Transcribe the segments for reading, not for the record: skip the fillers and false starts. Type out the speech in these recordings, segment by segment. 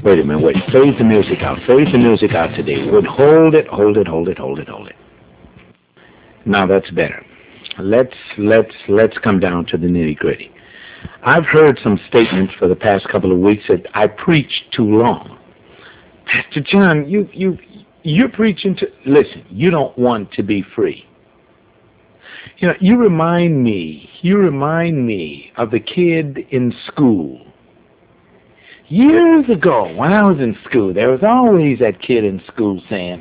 Wait a minute, wait. Fade the music out. Fade the music out today. Would hold it. Now that's better. Let's come down to the nitty-gritty. I've heard some statements for the past couple of weeks that I preach too long. Pastor John, you're preaching to... Listen, you don't want to be free. You know, you remind me of the kid in school. Years ago, when I was in school, there was always that kid in school saying,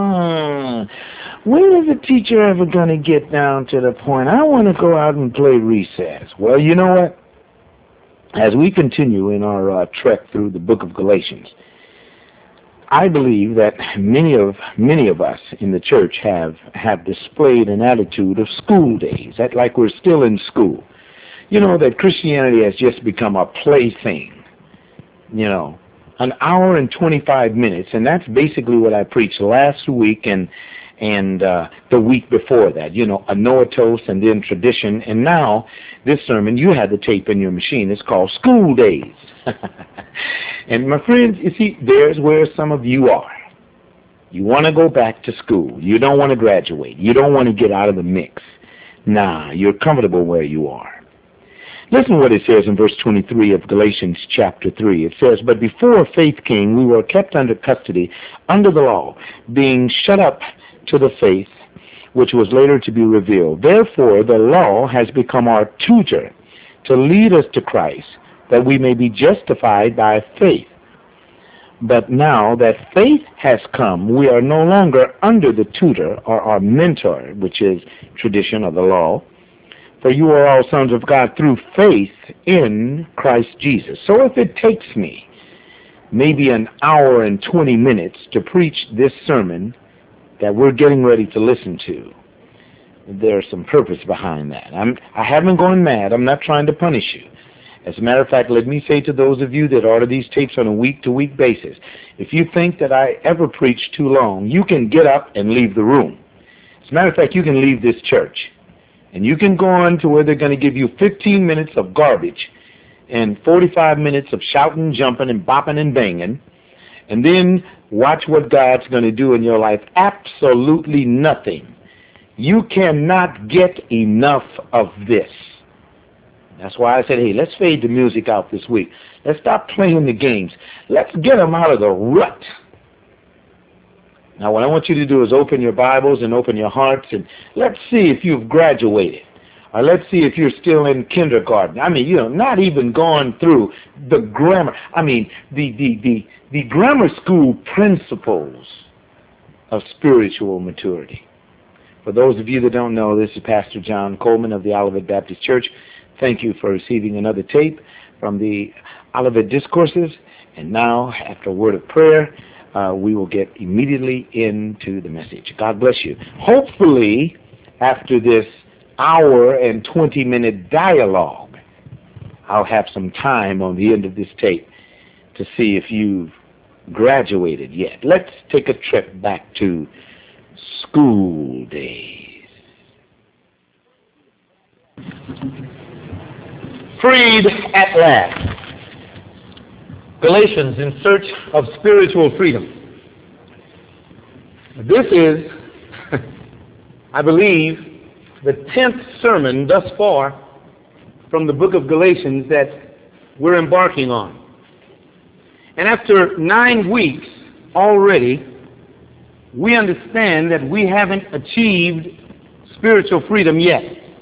when is the teacher ever going to get down to the point I want to go out and play recess? Well, you know what? As we continue in our trek through the book of Galatians, I believe that many of us in the church have displayed an attitude of school days, that like we're still in school. You know, that Christianity has just become a plaything. You know, an hour and 25 minutes, and that's basically what I preached last week and the week before that. You know, anoetos and then tradition, and now this sermon, you had the tape in your machine. It's called School Days. And my friends, you see, there's where some of you are. You want to go back to school. You don't want to graduate. You don't want to get out of the mix. Nah, you're comfortable where you are. Listen what it says in verse 23 of Galatians chapter 3. It says, but before faith came, we were kept under custody, under the law, being shut up to the faith which was later to be revealed. Therefore, the law has become our tutor to lead us to Christ, that we may be justified by faith. But now that faith has come, we are no longer under the tutor or our mentor, which is tradition of the law. For you are all sons of God through faith in Christ Jesus. So if it takes me maybe an hour and 20 minutes to preach this sermon that we're getting ready to listen to, there's some purpose behind that. I haven't gone mad. I'm not trying to punish you. As a matter of fact, let me say to those of you that order these tapes on a week-to-week basis, if you think that I ever preach too long, you can get up and leave the room. As a matter of fact, you can leave this church. And you can go on to where they're going to give you 15 minutes of garbage and 45 minutes of shouting, jumping, and bopping and banging, and then watch what God's going to do in your life. Absolutely nothing. You cannot get enough of this. That's why I said, hey, let's fade the music out this week. Let's stop playing the games. Let's get them out of the rut. Now, what I want you to do is open your Bibles and open your hearts, and let's see if you've graduated. Or let's see if you're still in kindergarten. I mean, you know, not even gone through the grammar. I mean, the grammar school principles of spiritual maturity. For those of you that don't know, this is Pastor John Coleman of the Olivet Baptist Church. Thank you for receiving another tape from the Olivet Discourses. And now, after a word of prayer, we will get immediately into the message. God bless you. Hopefully, after this hour and 20-minute dialogue, I'll have some time on the end of this tape to see if you've graduated yet. Let's take a trip back to school days. Freed at last. Galatians, in search of spiritual freedom. This is, I believe, the 10th sermon thus far from the book of Galatians that we're embarking on. And after 9 weeks already, we understand that we haven't achieved spiritual freedom yet.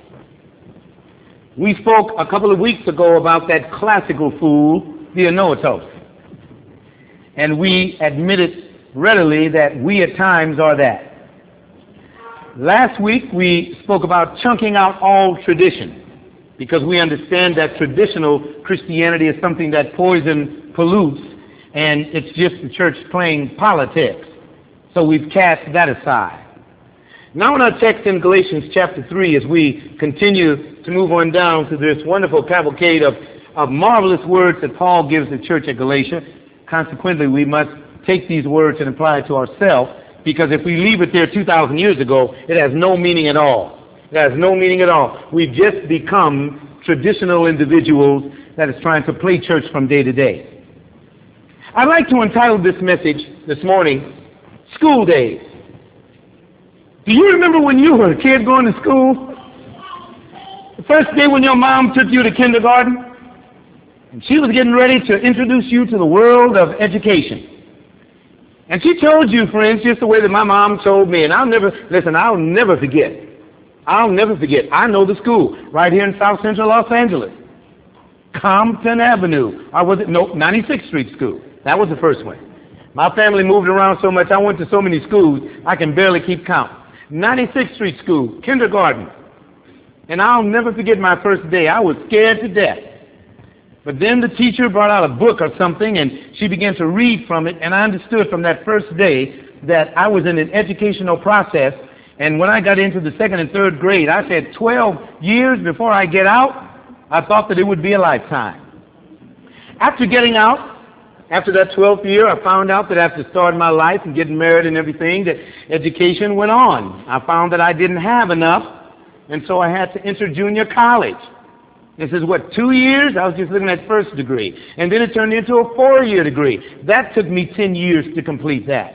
We spoke a couple of weeks ago about that classical fool, the anoetos. And we admitted readily that we at times are that. Last week we spoke about chunking out all tradition, because we understand that traditional Christianity is something that poison pollutes, and it's just the church playing politics. So we've cast that aside. Now in our text in Galatians chapter 3, as we continue to move on down to this wonderful cavalcade of marvelous words that Paul gives the church at Galatia, consequently we must take these words and apply it to ourselves, because if we leave it there 2,000 years ago, it has no meaning at all. It has no meaning at all. We've just become traditional individuals that is trying to play church from day to day. I'd like to entitle this message this morning, School Days. Do you remember when you were a kid going to school? The first day when your mom took you to kindergarten? And she was getting ready to introduce you to the world of education. And she told you, friends, just the way that my mom told me, and I'll never forget. I'll never forget. I know the school right here in South Central Los Angeles. Compton Avenue. Or was it? No, 96th Street School. That was the first one. My family moved around so much, I went to so many schools, I can barely keep count. 96th Street School, kindergarten. And I'll never forget my first day. I was scared to death. But then the teacher brought out a book or something, and she began to read from it, and I understood from that first day that I was in an educational process. And when I got into the second and third grade, I said 12 years before I get out, I thought that it would be a lifetime. After getting out, after that 12th year, I found out that after starting my life and getting married and everything, that education went on. I found that I didn't have enough, and so I had to enter junior college. This is 2 years? I was just looking at first degree. And then it turned into a 4-year degree. That took me 10 years to complete that.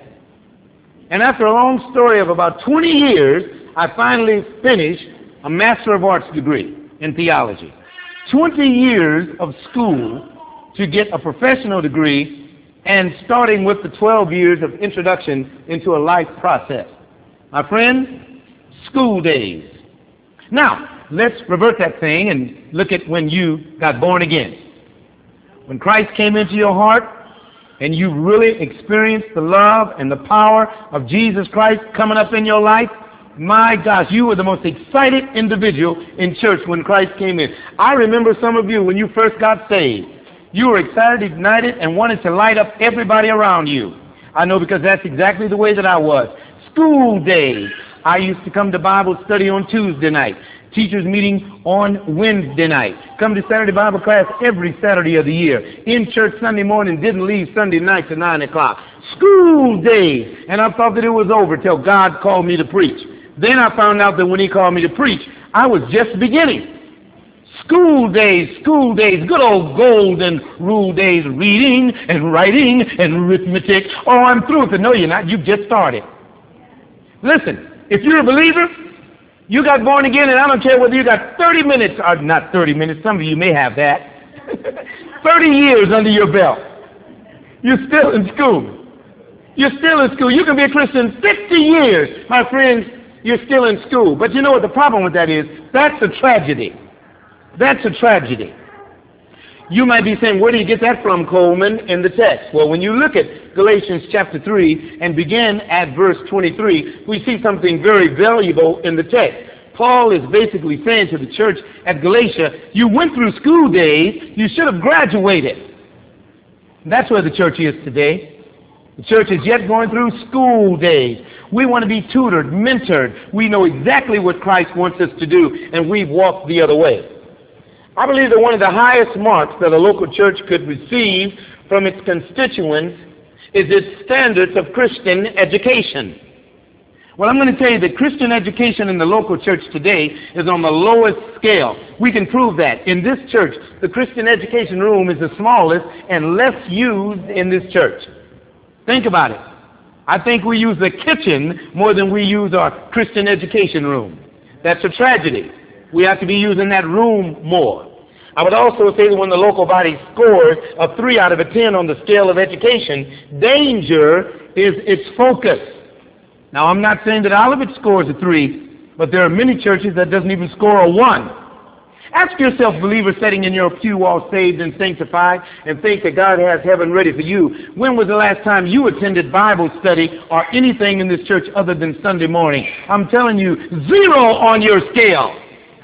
And after a long story of about 20 years, I finally finished a Master of Arts degree in theology. 20 years of school to get a professional degree, and starting with the 12 years of introduction into a life process. My friend, school days. Now, let's revert that thing and look at when you got born again. When Christ came into your heart and you really experienced the love and the power of Jesus Christ coming up in your life, my gosh, you were the most excited individual in church when Christ came in. I remember some of you when you first got saved. You were excited, ignited, and wanted to light up everybody around you. I know because that's exactly the way that I was. School days. I used to come to Bible study on Tuesday night. Teachers meeting on Wednesday night. Come to Saturday Bible class every Saturday of the year. In church Sunday morning, didn't leave Sunday night to 9 o'clock. School days. And I thought that it was over till God called me to preach. Then I found out that when he called me to preach, I was just beginning. School days, good old golden rule days, reading and writing and arithmetic. Oh, I'm through with it. No, you're not. You've just started. Listen, if you're a believer, you got born again, and I don't care whether you got 30 minutes, or not 30 minutes, some of you may have that, 30 years under your belt. You're still in school. You're still in school. You can be a Christian 50 years. My friends, you're still in school. But you know what the problem with that is? That's a tragedy. That's a tragedy. You might be saying, where do you get that from, Coleman, in the text? Well, when you look at Galatians chapter 3 and begin at verse 23, we see something very valuable in the text. Paul is basically saying to the church at Galatia, you went through school days, you should have graduated. That's where the church is today. The church is yet going through school days. We want to be tutored, mentored. We know exactly what Christ wants us to do, and we've walked the other way. I believe that one of the highest marks that a local church could receive from its constituents is its standards of Christian education. Well, I'm going to tell you that Christian education in the local church today is on the lowest scale. We can prove that. In this church, the Christian education room is the smallest and less used in this church. Think about it. I think we use the kitchen more than we use our Christian education room. That's a tragedy. We have to be using that room more. I would also say that when the local body scores a 3 out of a 10 on the scale of education, danger is its focus. Now, I'm not saying that all of it scores a 3, but there are many churches that doesn't even score a 1. Ask yourself, believer sitting in your pew all saved and sanctified, and think that God has heaven ready for you. When was the last time you attended Bible study or anything in this church other than Sunday morning? I'm telling you, 0 on your scale.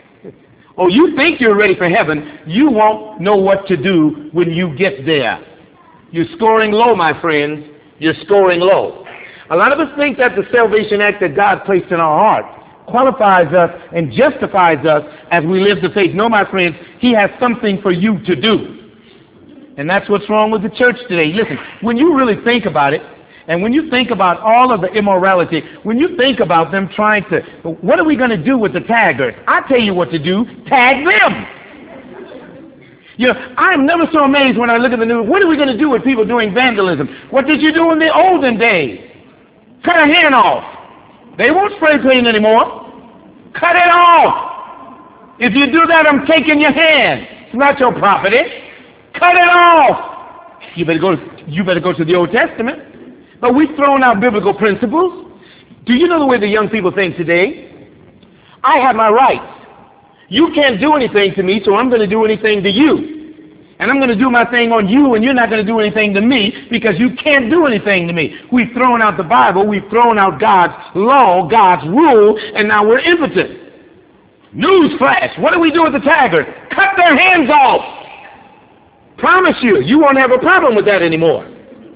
Oh, you think you're ready for heaven. You won't know what to do when you get there. You're scoring low, my friends. You're scoring low. A lot of us think that the salvation act that God placed in our heart qualifies us and justifies us as we live the faith. No, my friends, he has something for you to do. And that's what's wrong with the church today. Listen, when you really think about it, and when you think about all of the immorality, when you think about them trying to, what are we going to do with the taggers? I tell you what to do, tag them. You know, I'm never so amazed when I look at the news. What are we going to do with people doing vandalism? What did you do in the olden days? Cut a hand off. They won't spray paint anymore. Cut it off. If you do that, I'm taking your hand. It's not your property. Cut it off. You better go to the Old Testament. But we've thrown out biblical principles. Do you know the way the young people think today? I have my rights. You can't do anything to me, so I'm going to do anything to you. And I'm going to do my thing on you, and you're not going to do anything to me because you can't do anything to me. We've thrown out the Bible. We've thrown out God's law, God's rule, and now we're impotent. Newsflash, what do we do with the tigers? Cut their hands off. Promise you, you won't have a problem with that anymore.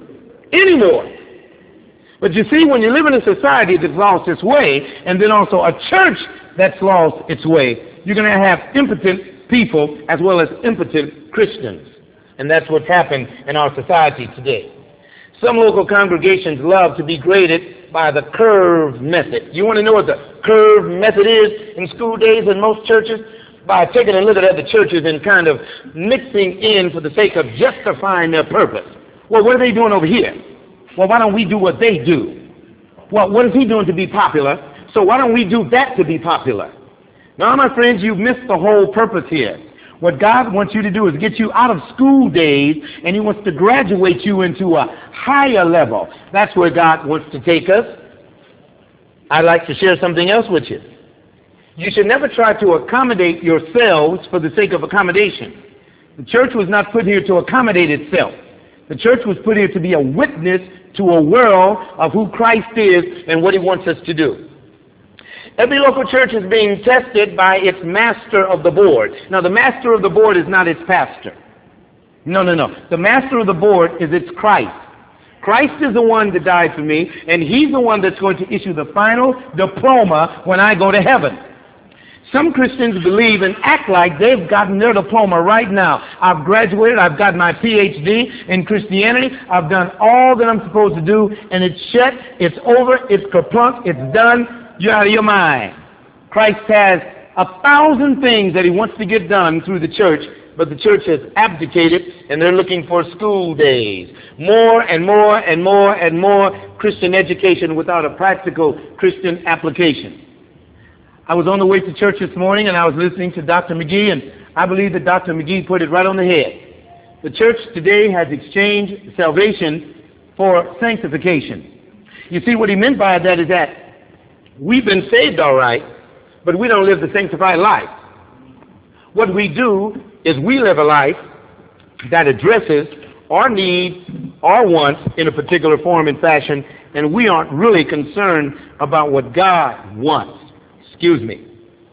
But you see, when you live in a society that's lost its way, and then also a church that's lost its way, you're going to have impotent people as well as impotent Christians. And that's what's happened in our society today. Some local congregations love to be graded by the curve method. You want to know what the curve method is in school days in most churches? By taking a look at other churches and kind of mixing in for the sake of justifying their purpose. Well, what are they doing over here? Well, why don't we do what they do? Well, what is he doing to be popular? So why don't we do that to be popular? Now, my friends, you've missed the whole purpose here. What God wants you to do is get you out of school days, and he wants to graduate you into a higher level. That's where God wants to take us. I'd like to share something else with you. You should never try to accommodate yourselves for the sake of accommodation. The church was not put here to accommodate itself. The church was put here to be a witness to a world of who Christ is and what he wants us to do. Every local church is being tested by its master of the board. Now, the master of the board is not its pastor. No. The master of the board is its Christ. Christ is the one that died for me, and he's the one that's going to issue the final diploma when I go to heaven. Some Christians believe and act like they've gotten their diploma right now. I've graduated, I've got my PhD in Christianity, I've done all that I'm supposed to do, and it's shut, it's over, it's kerplunk, it's done. You're out of your mind. Christ has 1,000 things that he wants to get done through the church, but the church has abdicated, and they're looking for school days. More and more and more and more Christian education without a practical Christian application. I was on the way to church this morning, and I was listening to Dr. McGee, and I believe that Dr. McGee put it right on the head. The church today has exchanged salvation for sanctification. You see, what he meant by that is that we've been saved all right, but we don't live the sanctified life. What we do is we live a life that addresses our needs, our wants in a particular form and fashion, and we aren't really concerned about what God wants. Excuse me.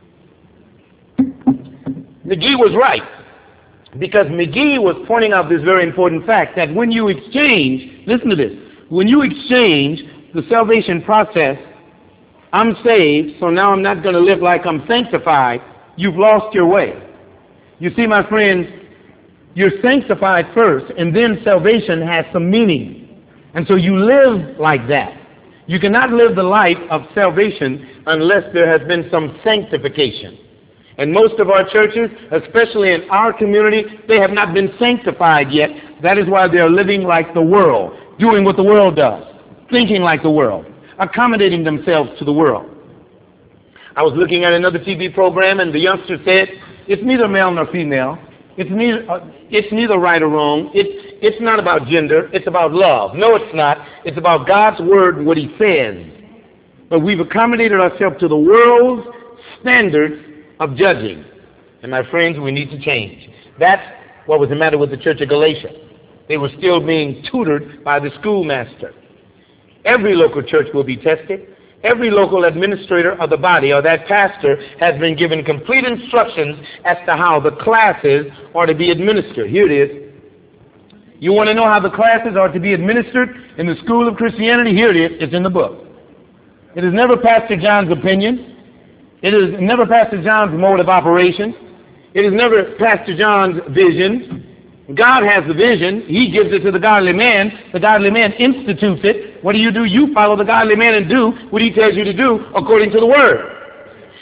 McGee was right, because McGee was pointing out this very important fact that when you exchange, listen to this, when you exchange the salvation process, I'm saved, so now I'm not going to live like I'm sanctified, you've lost your way. You see, my friends, you're sanctified first, and then salvation has some meaning. And so you live like that. You cannot live the life of salvation unless there has been some sanctification. And most of our churches, especially in our community, they have not been sanctified yet. That is why they are living like the world, doing what the world does, thinking like the world, accommodating themselves to the world. I was looking at another TV program, and the youngster said, it's neither male nor female. It's neither right or wrong. It's not about gender. It's about love. No, it's not. It's about God's word, what he says. But we've accommodated ourselves to the world's standards of judging. And my friends, we need to change. That's what was the matter with the church of Galatia. They were still being tutored by the schoolmaster. Every local church will be tested. Every local administrator of the body or that pastor has been given complete instructions as to how the classes are to be administered. Here it is. You want to know how the classes are to be administered in the school of Christianity? Here it is. It's in the book. It is never Pastor John's opinion. It is never Pastor John's mode of operation. It is never Pastor John's vision. God has the vision. He gives it to the godly man. The godly man institutes it. What do? You follow the godly man and do what he tells you to do according to the word.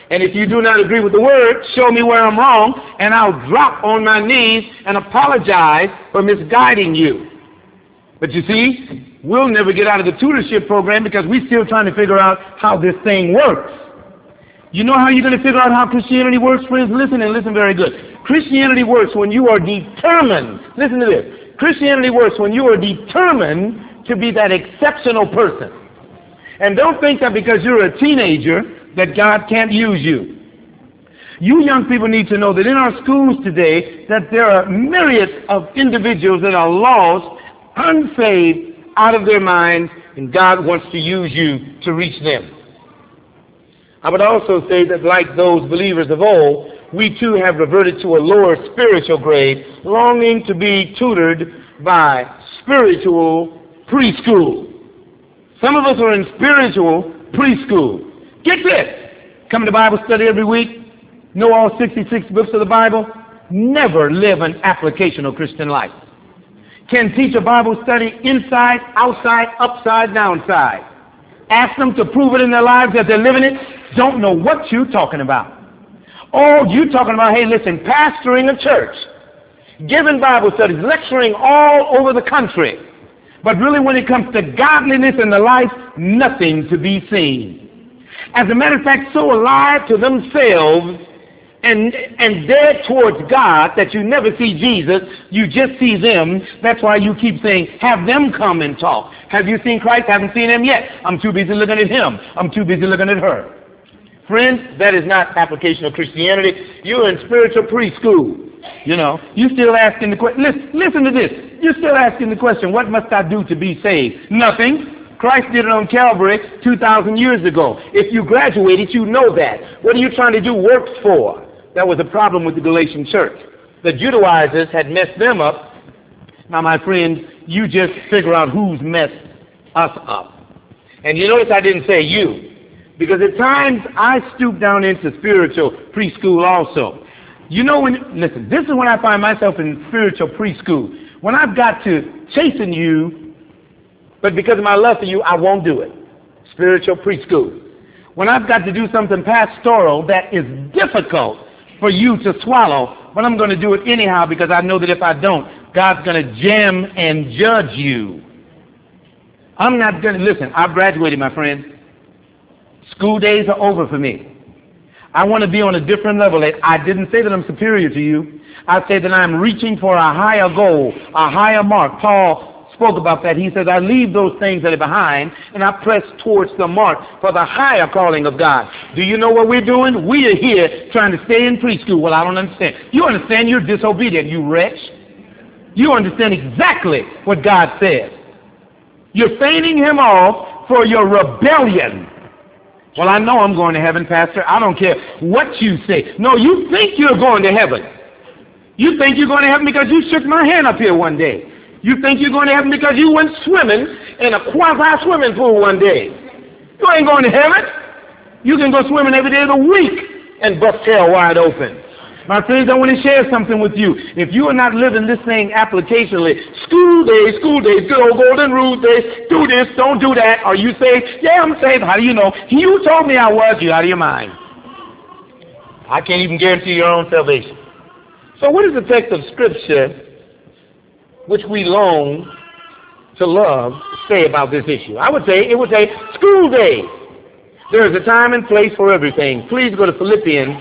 And if you do not agree with the word, show me where I'm wrong, and I'll drop on my knees and apologize for misguiding you. But you see, we'll never get out of the tutorship program because we're still trying to figure out how this thing works. You know how you're going to figure out how Christianity works, friends? Listen and listen very good. Christianity works when you are determined. Listen to this. Christianity works when you are determined to be that exceptional person. And don't think that because you're a teenager that God can't use you. You young people need to know that in our schools today that there are myriads of individuals that are lost, unsaved, out of their minds, and God wants to use you to reach them. I would also say that like those believers of old, we too have reverted to a lower spiritual grade, longing to be tutored by spiritual preschool. Some of us are in spiritual preschool. Get this. Come to Bible study every week. Know all 66 books of the Bible. Never live an applicational Christian life. Can teach a Bible study inside, outside, upside, downside. Ask them to prove it in their lives that they're living it. Don't know what you're talking about. Oh, you're talking about, hey, listen, pastoring a church, giving Bible studies, lecturing all over the country. But really when it comes to godliness in the life, nothing to be seen. As a matter of fact, so alive to themselves and dead towards God that you never see Jesus, you just see them. That's why you keep saying, have them come and talk. Have you seen Christ? Haven't seen him yet. I'm too busy looking at him. I'm too busy looking at her. Friends, that is not applicational Christianity. You're in spiritual preschool. You know, you're still asking the question. Listen to this. You're still asking the question, what must I do to be saved? Nothing. Christ did it on Calvary 2,000 years ago. If you graduated, you know that. What are you trying to do works for? That was a problem with the Galatian church. The Judaizers had messed them up. Now, my friends, you just figure out who's messed us up. And you notice I didn't say you. Because at times I stoop down into spiritual preschool also. You know, listen, this is when I find myself in spiritual preschool. When I've got to chasten you, but because of my love for you, I won't do it. Spiritual preschool. When I've got to do something pastoral that is difficult for you to swallow, but I'm going to do it anyhow because I know that if I don't, God's going to jam and judge you. I'm not going to, listen, I've graduated, my friends. School days are over for me. I want to be on a different level. I didn't say that I'm superior to you. I say that I'm reaching for a higher goal, a higher mark. Paul spoke about that. He says, I leave those things that are behind, and I press towards the mark for the higher calling of God. Do you know what we're doing? We are here trying to stay in preschool. Well, I don't understand. You understand you're disobedient, you wretch. You understand exactly what God says. You're feigning him off for your rebellion. Well, I know I'm going to heaven, Pastor. I don't care what you say. No, you think you're going to heaven. You think you're going to heaven because you shook my hand up here one day. You think you're going to heaven because you went swimming in a quasi-swimming pool one day. You ain't going to heaven. You can go swimming every day of the week and bust tail wide open. My friends, I want to share something with you. If you are not living this thing applicationally, school days, good old golden rule days, do this, don't do that. Are you saved? Yeah, I'm saved. How do you know? You told me I was. You out of your mind. I can't even guarantee your own salvation. So what is the text of Scripture which we long to love say about this issue? I would say, it would say, school days. There is a time and place for everything. Please go to Philippians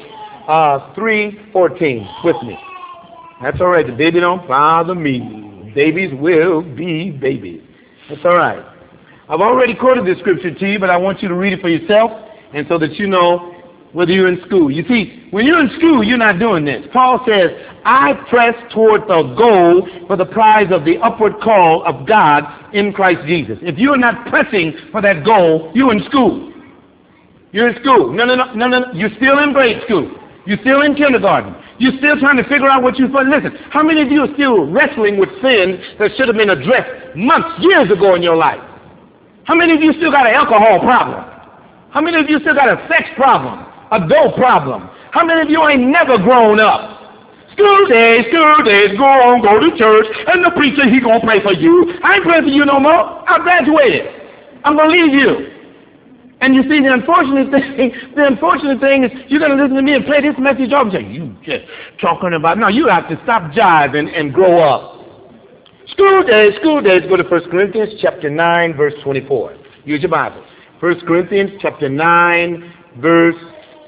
3:14 with me. That's all right. The baby don't bother me. Babies will be babies. That's all right. I've already quoted this scripture to you, but I want you to read it for yourself, and so that you know whether you're in school. You see, when you're in school, you're not doing this. Paul says, I press toward the goal for the prize of the upward call of God in Christ Jesus. If you're not pressing for that goal, you're in school. You're in school. No. You're still in grade school. You're still in kindergarten. You're still trying to figure out what you're supposed to. Listen, how many of you are still wrestling with sins that should have been addressed months, years ago in your life? How many of you still got an alcohol problem? How many of you still got a sex problem? A dope problem? How many of you ain't never grown up? School days, go on, go to church, and the preacher, he gonna pray for you. I ain't praying for you no more. I graduated. I'm gonna leave you. And you see, the unfortunate thing is you're going to listen to me and play this message off and say, you just talking about, no, you have to stop jiving and grow up. School days, go to 1 Corinthians chapter 9, verse 24. Use your Bible. 1 Corinthians chapter 9, verse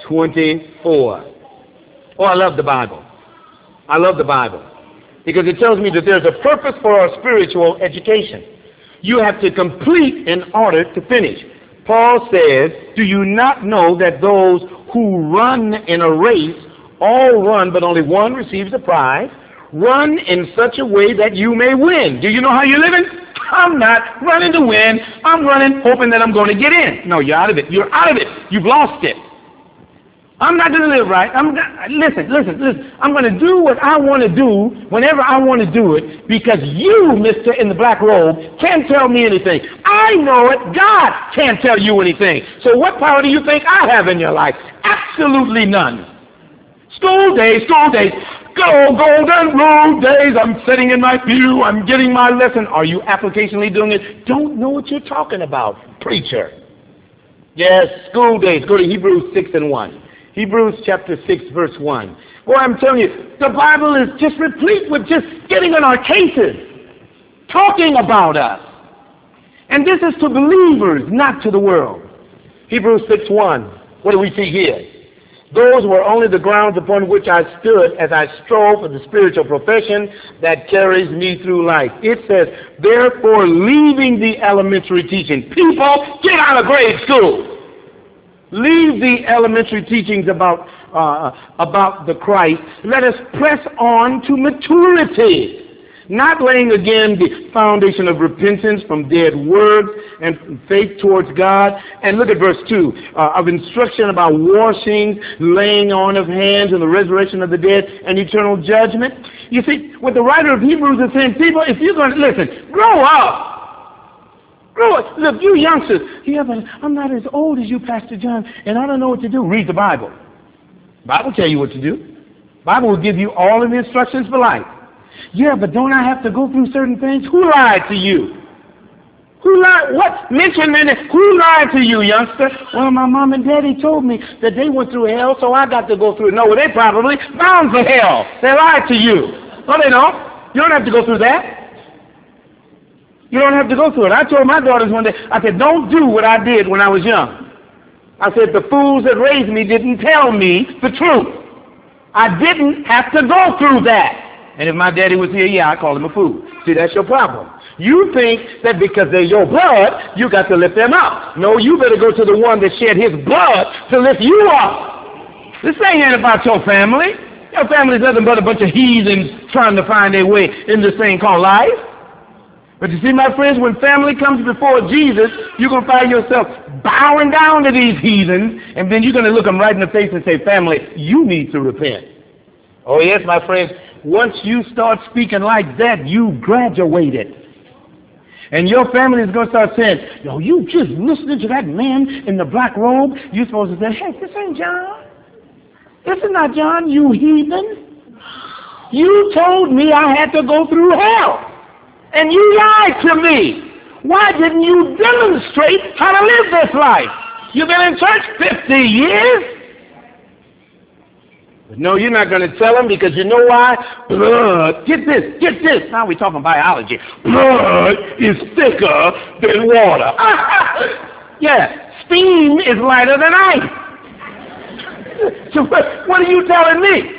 24. Oh, I love the Bible. I love the Bible. Because it tells me that there's a purpose for our spiritual education. You have to complete in order to finish. Paul says, do you not know that those who run in a race all run, but only one receives the prize? Run in such a way that you may win. Do you know how you're living? I'm not running to win. I'm running hoping that I'm going to get in. No, you're out of it. You're out of it. You've lost it. I'm not going to live right. Listen. I'm going to do what I want to do whenever I want to do it because you, mister in the black robe, can't tell me anything. I know it. God can't tell you anything. So what power do you think I have in your life? Absolutely none. School days. Go, golden rule days. I'm sitting in my pew. I'm getting my lesson. Are you applicationally doing it? Don't know what you're talking about, preacher. Yes, school days. Go to Hebrews 6 and 1. Hebrews chapter 6, verse 1. Boy, I'm telling you, the Bible is just replete with just getting in our cases, talking about us. And this is to believers, not to the world. Hebrews 6, 1. What do we see here? Those were only the grounds upon which I stood as I strove for the spiritual profession that carries me through life. It says, therefore, leaving the elementary teaching. People, get out of grade school. Leave the elementary teachings about the Christ. Let us press on to maturity. Not laying again the foundation of repentance from dead words and faith towards God. And look at verse 2 of instruction about washing, laying on of hands, and the resurrection of the dead and eternal judgment. You see, what the writer of Hebrews is saying, people, if you're going to listen, grow up. Look, you youngsters, yeah, but I'm not as old as you, Pastor John, and I don't know what to do. Read the Bible. The Bible will tell you what to do. The Bible will give you all of the instructions for life. Yeah, but don't I have to go through certain things? Who lied to you? Who lied? What? Mention me. Who lied to you, youngster? Well, my mom and daddy told me that they went through hell, so I got to go through it. No, they probably bound for hell. They lied to you. No, they don't. You don't have to go through that. You don't have to go through it. I told my daughters one day, I said, don't do what I did when I was young. I said, the fools that raised me didn't tell me the truth. I didn't have to go through that. And if my daddy was here, yeah, I'd call him a fool. See, that's your problem. You think that because they're your blood, you got to lift them up. No, you better go to the one that shed his blood to lift you up. This ain't about your family. Your family's nothing but a bunch of heathens trying to find their way in this thing called life. But you see, my friends, when family comes before Jesus, you're going to find yourself bowing down to these heathens, and then you're going to look them right in the face and say, family, you need to repent. Oh, yes, my friends, once you start speaking like that, you graduated. And your family is going to start saying, yo, you just listening to that man in the black robe? You're supposed to say, hey, this ain't John. This is not John, you heathen. You told me I had to go through hell. And you lied to me. Why didn't you demonstrate how to live this life? You've been in church 50 years. But no, you're not going to tell them because you know why? Blood, get this. Now we're talking biology. Blood is thicker than water. Yeah, steam is lighter than ice. So what are you telling me?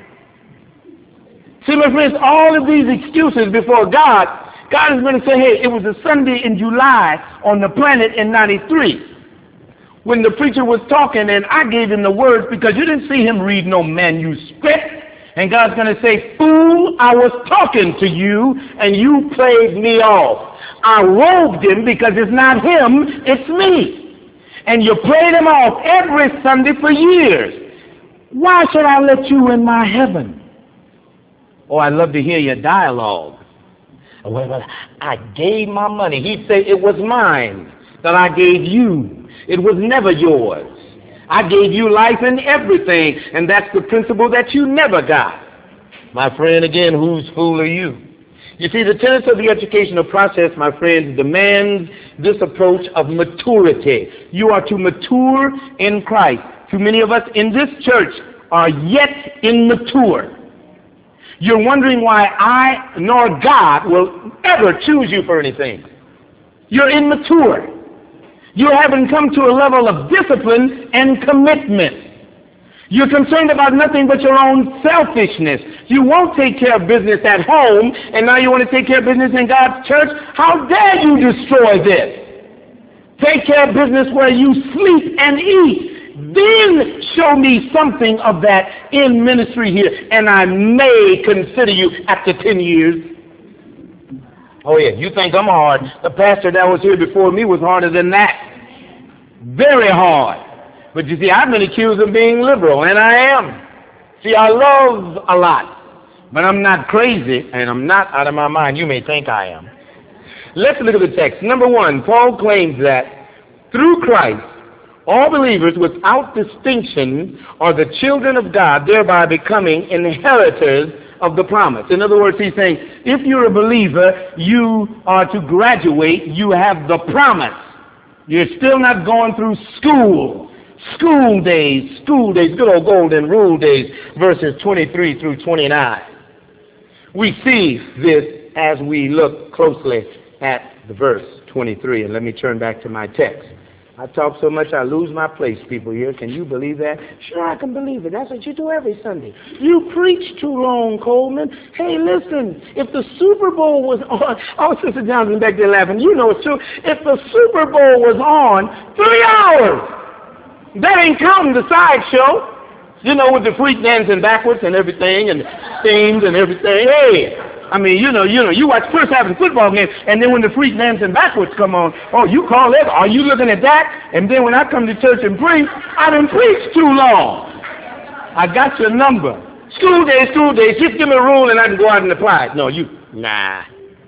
See, my friends, all of these excuses before God is going to say, hey, it was a Sunday in July on the planet in 93 when the preacher was talking and I gave him the words because you didn't see him read no manuscript. And God's going to say, fool, I was talking to you and you played me off. I robed him because it's not him, it's me. And you played him off every Sunday for years. Why should I let you in my heaven? Oh, I'd love to hear your dialogue. Well, I gave my money. He'd say it was mine that I gave you. It was never yours. I gave you life and everything, and that's the principle that you never got. My friend, again, whose fool are you? You see, the tenets of the educational process, my friends, demands this approach of maturity. You are to mature in Christ. Too many of us in this church are yet immature. You're wondering why I nor God will ever choose you for anything. You're immature. You haven't come to a level of discipline and commitment. You're concerned about nothing but your own selfishness. You won't take care of business at home, and now you want to take care of business in God's church? How dare you destroy this? Take care of business where you sleep and eat. Then show me something of that in ministry here, and I may consider you after 10 years. Oh, yeah, you think I'm hard. The pastor that was here before me was harder than that. Very hard. But you see, I've been accused of being liberal, and I am. See, I love a lot, but I'm not crazy, and I'm not out of my mind. You may think I am. Let's look at the text. Number one, Paul claims that through Christ, all believers without distinction are the children of God, thereby becoming inheritors of the promise. In other words, he's saying, if you're a believer, you are to graduate, you have the promise. You're still not going through school. School days, good old golden rule days, verses 23 through 29. We see this as we look closely at the verse 23. And let me turn back to my text. I talk so much I lose my place, people here. Can you believe that? Sure, I can believe it. That's what you do every Sunday. You preach too long, Coleman. Hey, listen, if the Super Bowl was on, oh, Sister Johnson back there laughing, you know it's true. If the Super Bowl was on 3 hours, that ain't counting the sideshow, you know, with the freak dancing backwards and everything and themes and everything. Hey, I mean, you know, you watch first half of the football game, and then when the freak dancing backwards come on, oh, you call that? Are you looking at that? And then when I come to church and preach, I done preached too long. I got your number. School days, just give me a rule and I can go out and apply it. No, nah.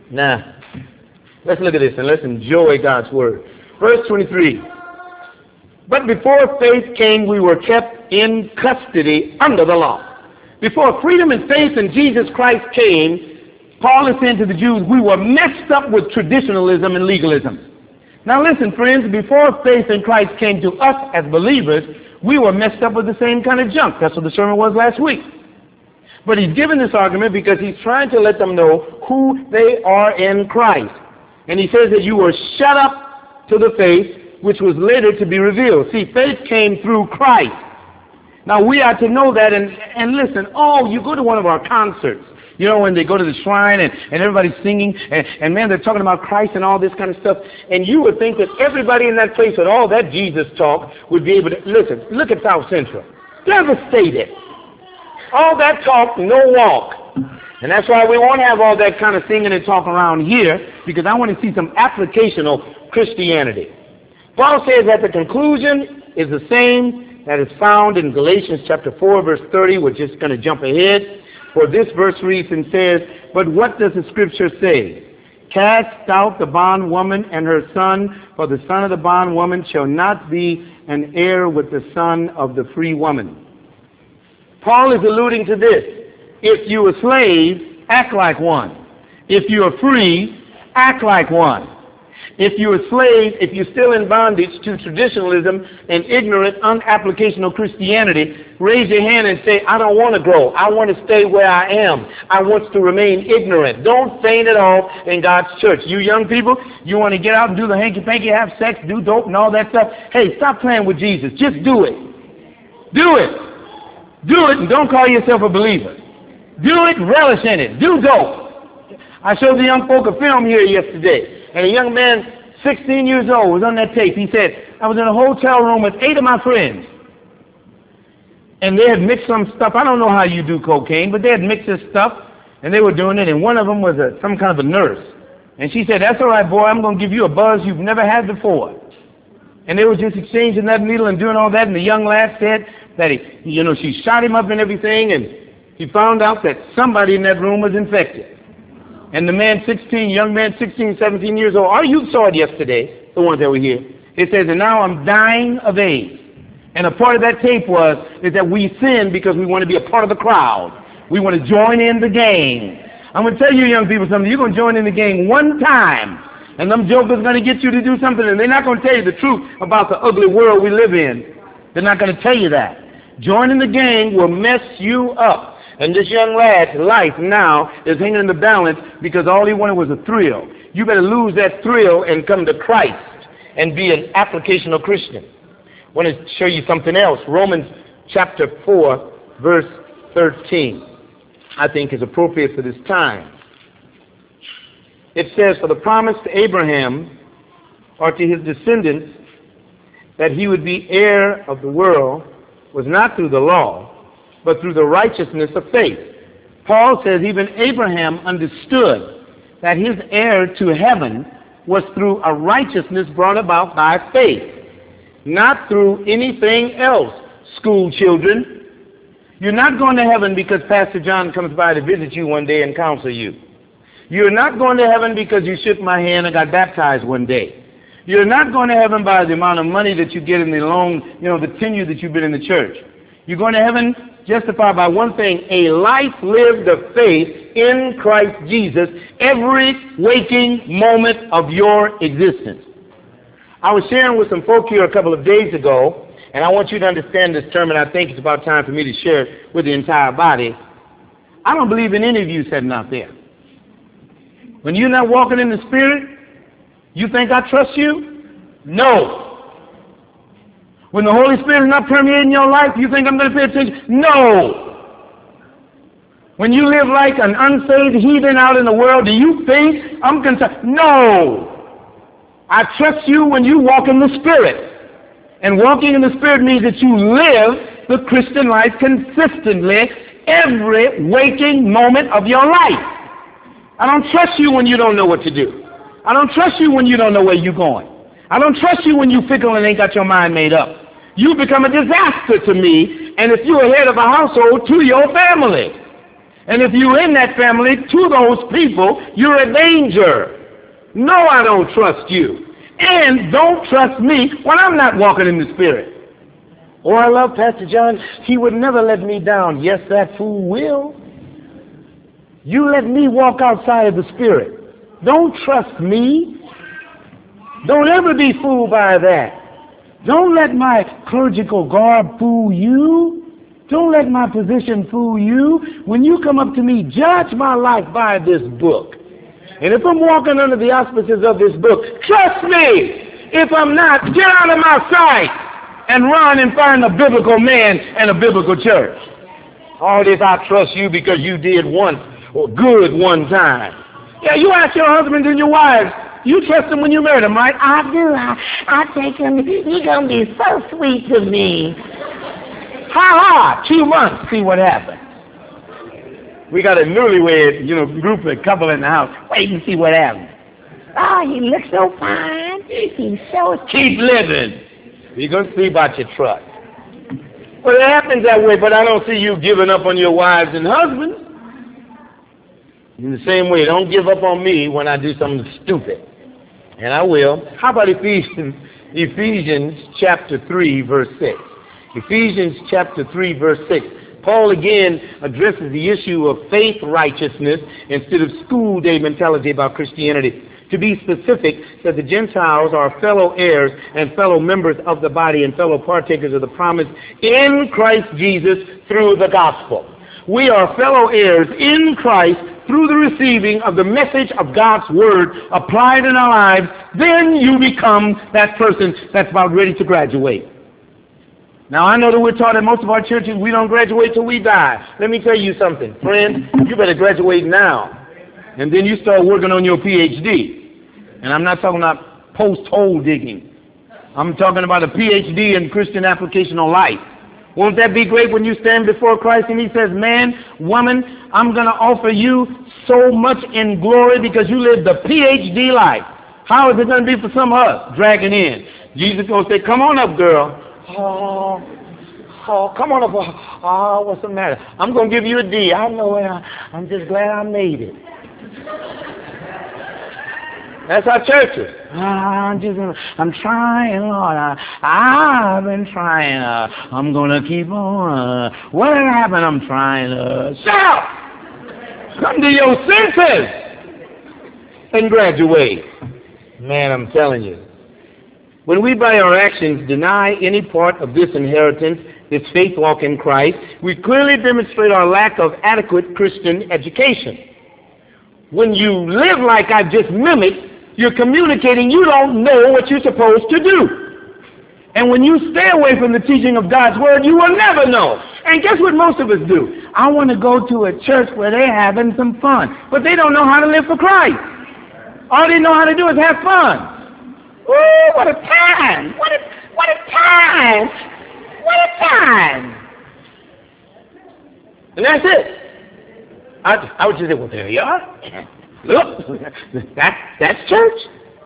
Let's look at this and let's enjoy God's word. Verse 23. But before faith came, we were kept in custody under the law. Before freedom and faith in Jesus Christ came, Paul is saying to the Jews, we were messed up with traditionalism and legalism. Now listen, friends, before faith in Christ came to us as believers, we were messed up with the same kind of junk. That's what the sermon was last week. But he's given this argument because he's trying to let them know who they are in Christ. And he says that you were shut up to the faith which was later to be revealed. See, faith came through Christ. Now we are to know that, and listen, you go to one of our concerts, you know, when they go to the shrine and everybody's singing, and man, they're talking about Christ and all this kind of stuff, and you would think that everybody in that place with all that Jesus talk would be able to, listen, look at South Central. Devastated. All that talk, no walk. And that's why we won't have all that kind of singing and talk around here, because I want to see some applicational Christianity. Paul says that the conclusion is the same that is found in Galatians chapter 4, verse 30. We're just going to jump ahead. For this verse reads and says, but what does the scripture say? Cast out the bondwoman and her son, for the son of the bondwoman shall not be an heir with the son of the free woman. Paul is alluding to this. If you're a slave, act like one. If you're free, act like one. If you're a slave, if you're still in bondage to traditionalism and ignorant, unapplicational Christianity, raise your hand and say, I don't want to grow. I want to stay where I am. I want to remain ignorant. Don't feign it off in God's church. You young people, you want to get out and do the hanky-panky, have sex, do dope and all that stuff. Hey, stop playing with Jesus. Just do it. Do it. Do it and don't call yourself a believer. Do it, relish in it. Do dope. I showed the young folk a film here yesterday. And a young man, 16 years old, was on that tape. He said, I was in a hotel room with 8 of my friends. And they had mixed some stuff. I don't know how you do cocaine, but they had mixed this stuff. And they were doing it. And one of them was some kind of a nurse. And she said, that's all right, boy. I'm going to give you a buzz you've never had before. And they were just exchanging that needle and doing all that. And the young lad said that she shot him up and everything. And he found out that somebody in that room was infected. And the man, young man, 16, 17 years old, our youth saw it yesterday, the ones that were here. It says, and now I'm dying of AIDS. And a part of that tape is that we sin because we want to be a part of the crowd. We want to join in the gang. I'm going to tell you young people something. You're going to join in the gang one time, and them jokers going to get you to do something, and they're not going to tell you the truth about the ugly world we live in. They're not going to tell you that. Joining the gang will mess you up. And this young lad's life now is hanging in the balance because all he wanted was a thrill. You better lose that thrill and come to Christ and be an applicational Christian. I want to show you something else. Romans chapter 4, verse 13, I think is appropriate for this time. It says, for the promise to Abraham or to his descendants that he would be heir of the world was not through the law, but through the righteousness of faith. Paul says even Abraham understood that his heir to heaven was through a righteousness brought about by faith, not through anything else. School children, you're not going to heaven because Pastor John comes by to visit you one day and counsel you. You're not going to heaven because you shook my hand and got baptized one day. You're not going to heaven by the amount of money that you get in the long, the tenure that you've been in the church. You're going to heaven justified by one thing, a life lived of faith in Christ Jesus every waking moment of your existence. I was sharing with some folk here a couple of days ago, and I want you to understand this term, and I think it's about time for me to share it with the entire body. I don't believe in any of you sitting out there. When you're not walking in the Spirit, you think I trust you? No. When the Holy Spirit is not permeating your life, you think I'm going to pay attention? No. When you live like an unsaved heathen out in the world, do you think I'm concerned? No. I trust you when you walk in the Spirit. And walking in the Spirit means that you live the Christian life consistently every waking moment of your life. I don't trust you when you don't know what to do. I don't trust you when you don't know where you're going. I don't trust you when you fickle and ain't got your mind made up. You become a disaster to me, and if you're head of a household, to your family. And if you're in that family, to those people, you're a danger. No, I don't trust you. And don't trust me when I'm not walking in the Spirit. Oh, I love Pastor John. He would never let me down. Yes, that fool will. You let me walk outside of the Spirit. Don't trust me. Don't ever be fooled by that. Don't let my clerical garb fool you. Don't let my position fool you. When you come up to me, judge my life by this book. And if I'm walking under the auspices of this book, trust me. If I'm not, get out of my sight and run and find a biblical man and a biblical church. All this, I trust you because you did once or good one time. Yeah, you ask your husband and your wives, you trust him when you married him, right? I do. I take him. He's going to be so sweet to me. Ha ha! 2 months, see what happens. We got a newlywed, group of couple in the house. Wait and see what happens. Oh, he looks so fine. He's so... Keep living. You're going to see about your trust. Well, it happens that way, but I don't see you giving up on your wives and husbands. In the same way, don't give up on me when I do something stupid. And I will. How about Ephesians chapter 3, verse 6? Ephesians chapter 3, verse 6. Paul again addresses the issue of faith righteousness instead of school day mentality about Christianity. To be specific, that the Gentiles are fellow heirs and fellow members of the body and fellow partakers of the promise in Christ Jesus through the gospel. We are fellow heirs in Christ through the receiving of the message of God's word applied in our lives. Then you become that person that's about ready to graduate. Now, I know that we're taught in most of our churches we don't graduate till we die. Let me tell you something. Friend, you better graduate now. And then you start working on your PhD. And I'm not talking about post-hole digging. I'm talking about a PhD in Christian applicational life. Won't that be great when you stand before Christ and he says, man, woman, I'm going to offer you so much in glory because you lived the PhD life. How is it going to be for some of us? Dragging in. Jesus is going to say, come on up, girl. Oh, come on up. Oh, what's the matter? I'm going to give you a D. I know it. I'm just glad I made it. That's our churches. I'm trying, Lord. I've been trying. I'm going to keep on. Whatever happened, I'm trying. Shut up! Come to your senses and graduate. Man, I'm telling you. When we by our actions deny any part of this inheritance, this faith walk in Christ, we clearly demonstrate our lack of adequate Christian education. When you live like I've just mimicked, you're communicating you don't know what you're supposed to do. And when you stay away from the teaching of God's Word, you will never know. And guess what most of us do? I want to go to a church where they're having some fun. But they don't know how to live for Christ. All they know how to do is have fun. Ooh, what a time! What a time! What a time! And that's it. I would just say, well, there you are. Look, that's church.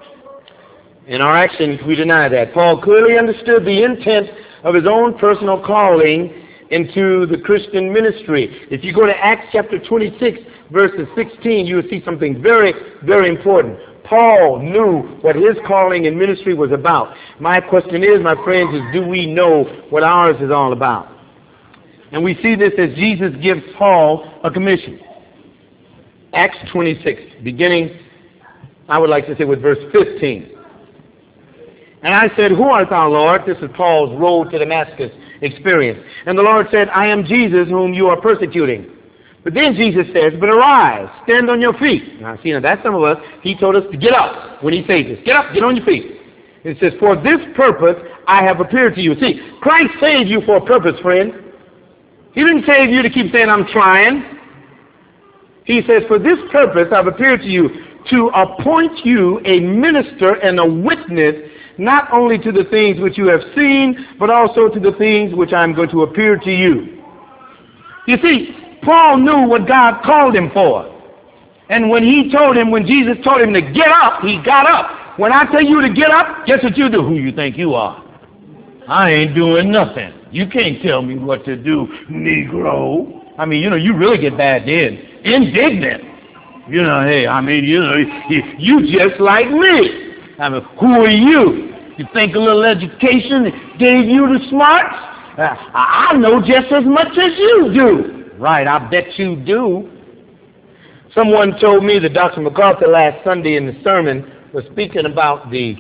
In our actions, we deny that. Paul clearly understood the intent of his own personal calling into the Christian ministry. If you go to Acts chapter 26, verses 16, you will see something very, very important. Paul knew what his calling in ministry was about. My question is, my friends, is do we know what ours is all about? And we see this as Jesus gives Paul a commission. Acts 26, beginning, I would like to say, with verse 15. And I said, who art thou, Lord? This is Paul's road to Damascus experience. And the Lord said, I am Jesus whom you are persecuting. But then Jesus says, but arise, stand on your feet. Now, see, that's some of us. He told us to get up when he says this. Get up, get on your feet. It says, for this purpose I have appeared to you. See, Christ saved you for a purpose, friend. He didn't save you to keep saying, I'm trying. He says, for this purpose I've appeared to you, to appoint you a minister and a witness, not only to the things which you have seen, but also to the things which I'm going to appear to you. You see, Paul knew what God called him for. And when Jesus told him to get up, he got up. When I tell you to get up, guess what you do? Who you think you are? I ain't doing nothing. You can't tell me what to do, Negro. I mean, you really get bad then. Indignant. Hey, you just like me. I mean, who are you? You think a little education gave you the smarts? I know just as much as you do. Right, I bet you do. Someone told me that Dr. MacArthur last Sunday in the sermon was speaking about the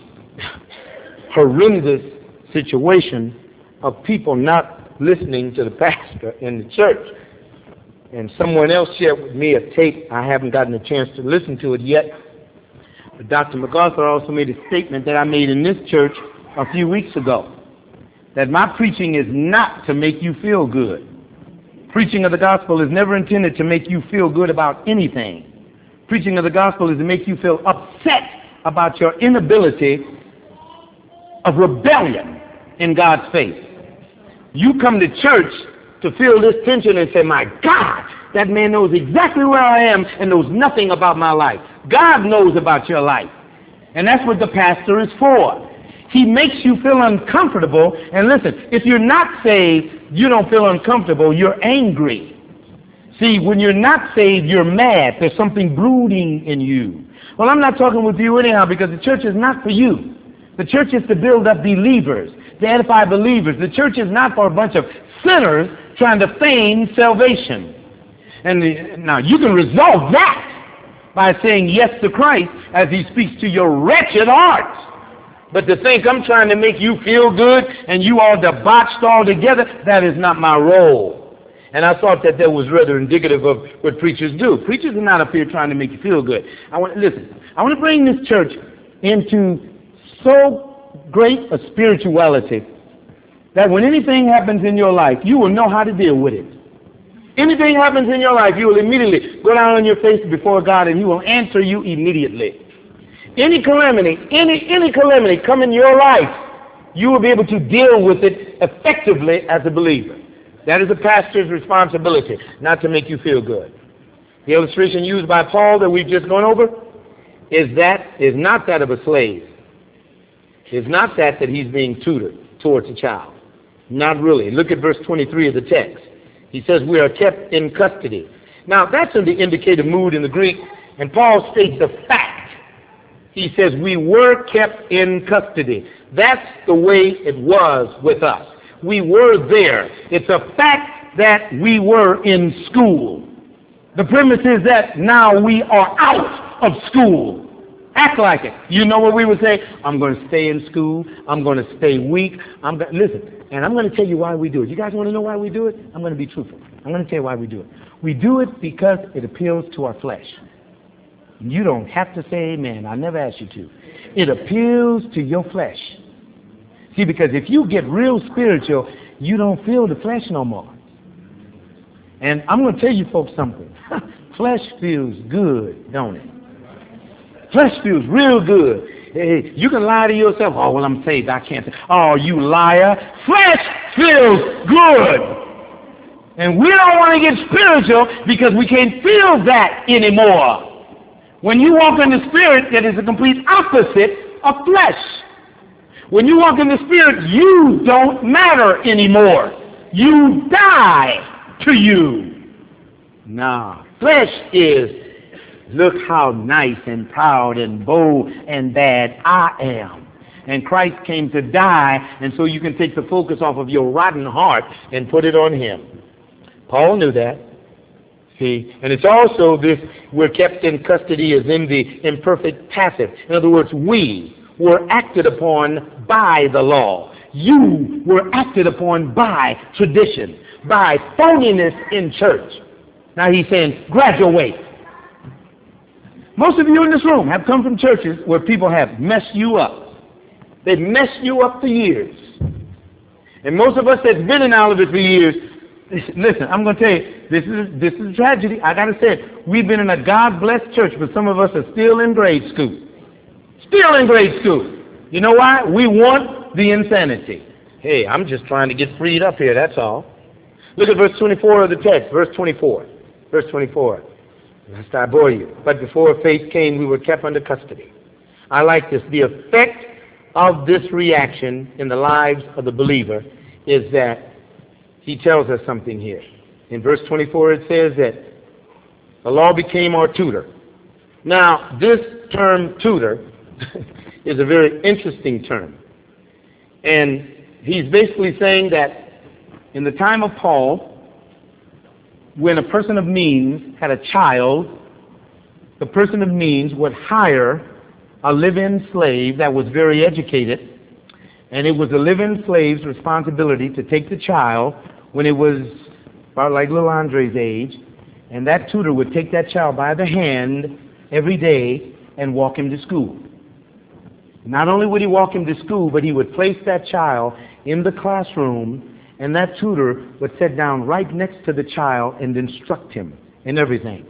horrendous situation of people not listening to the pastor in the church. And someone else shared with me a tape. I haven't gotten a chance to listen to it yet. But Dr. MacArthur also made a statement that I made in this church a few weeks ago, that my preaching is not to make you feel good. Preaching of the gospel is never intended to make you feel good about anything. Preaching of the gospel is to make you feel upset about your inability of rebellion in God's faith. You come to church to feel this tension and say, my God, that man knows exactly where I am and knows nothing about my life. God knows about your life. And that's what the pastor is for. He makes you feel uncomfortable. And listen, if you're not saved, you don't feel uncomfortable. You're angry. See, when you're not saved, you're mad. There's something brooding in you. Well, I'm not talking with you anyhow because the church is not for you. The church is to build up believers, to edify believers. The church is not for a bunch of sinners trying to feign salvation. And now you can resolve that by saying yes to Christ as he speaks to your wretched hearts. But to think I'm trying to make you feel good and you all debauched all together, that is not my role. And I thought that was rather indicative of what preachers do. Preachers are not up here trying to make you feel good. I want to bring this church into so great a spirituality that when anything happens in your life, you will know how to deal with it. Anything happens in your life, you will immediately go down on your face before God and he will answer you immediately. Any calamity come in your life, you will be able to deal with it effectively as a believer. That is a pastor's responsibility, not to make you feel good. The illustration used by Paul that we've just gone over is not that of a slave. It's not that he's being tutored towards a child. Not really. Look at verse 23 of the text. He says we are kept in custody. Now, that's in the indicative mood in the Greek, and Paul states a fact. He says we were kept in custody. That's the way it was with us. We were there. It's a fact that we were in school. The premise is that now we are out of school. Act like it. You know what we would say? I'm going to stay in school. I'm going to stay weak. Listen, and I'm going to tell you why we do it. You guys want to know why we do it? I'm going to be truthful. I'm going to tell you why we do it. We do it because it appeals to our flesh. You don't have to say amen. I never asked you to. It appeals to your flesh. See, because if you get real spiritual, you don't feel the flesh no more. And I'm going to tell you folks something. Flesh feels good, don't it? Flesh feels real good. Hey, you can lie to yourself. Oh, well, I'm saved. I can't say. Oh, you liar. Flesh feels good. And we don't want to get spiritual because we can't feel that anymore. When you walk in the Spirit, that is the complete opposite of flesh. When you walk in the Spirit, you don't matter anymore. You die to you. Nah, flesh is, look how nice and proud and bold and bad I am. And Christ came to die, and so you can take the focus off of your rotten heart and put it on Him. Paul knew that. See, and it's also this, we're kept in custody as in the imperfect passive. In other words, we were acted upon by the law. You were acted upon by tradition, by phoniness in church. Now he's saying, graduate. Most of you in this room have come from churches where people have messed you up. They've messed you up for years. And most of us that's been in all of it for years, listen, I'm going to tell you, this is a tragedy. I got to say it. We've been in a God-blessed church, but some of us are still in grade school. Still in grade school. You know why? We want the insanity. Hey, I'm just trying to get freed up here, that's all. Look at verse 24 of the text. Verse 24. Verse 24. Lest I bore you. But before faith came, we were kept under custody. I like this. The effect of this reaction in the lives of the believer is that he tells us something here. In verse 24 it says that the law became our tutor. Now, this term tutor is a very interesting term. And he's basically saying that in the time of Paul, when a person of means had a child, the person of means would hire a live-in slave that was very educated, and it was the live-in slave's responsibility to take the child when it was about like little Andre's age, and that tutor would take that child by the hand every day and walk him to school. Not only would he walk him to school, but he would place that child in the classroom, and that tutor would sit down right next to the child and instruct him in everything.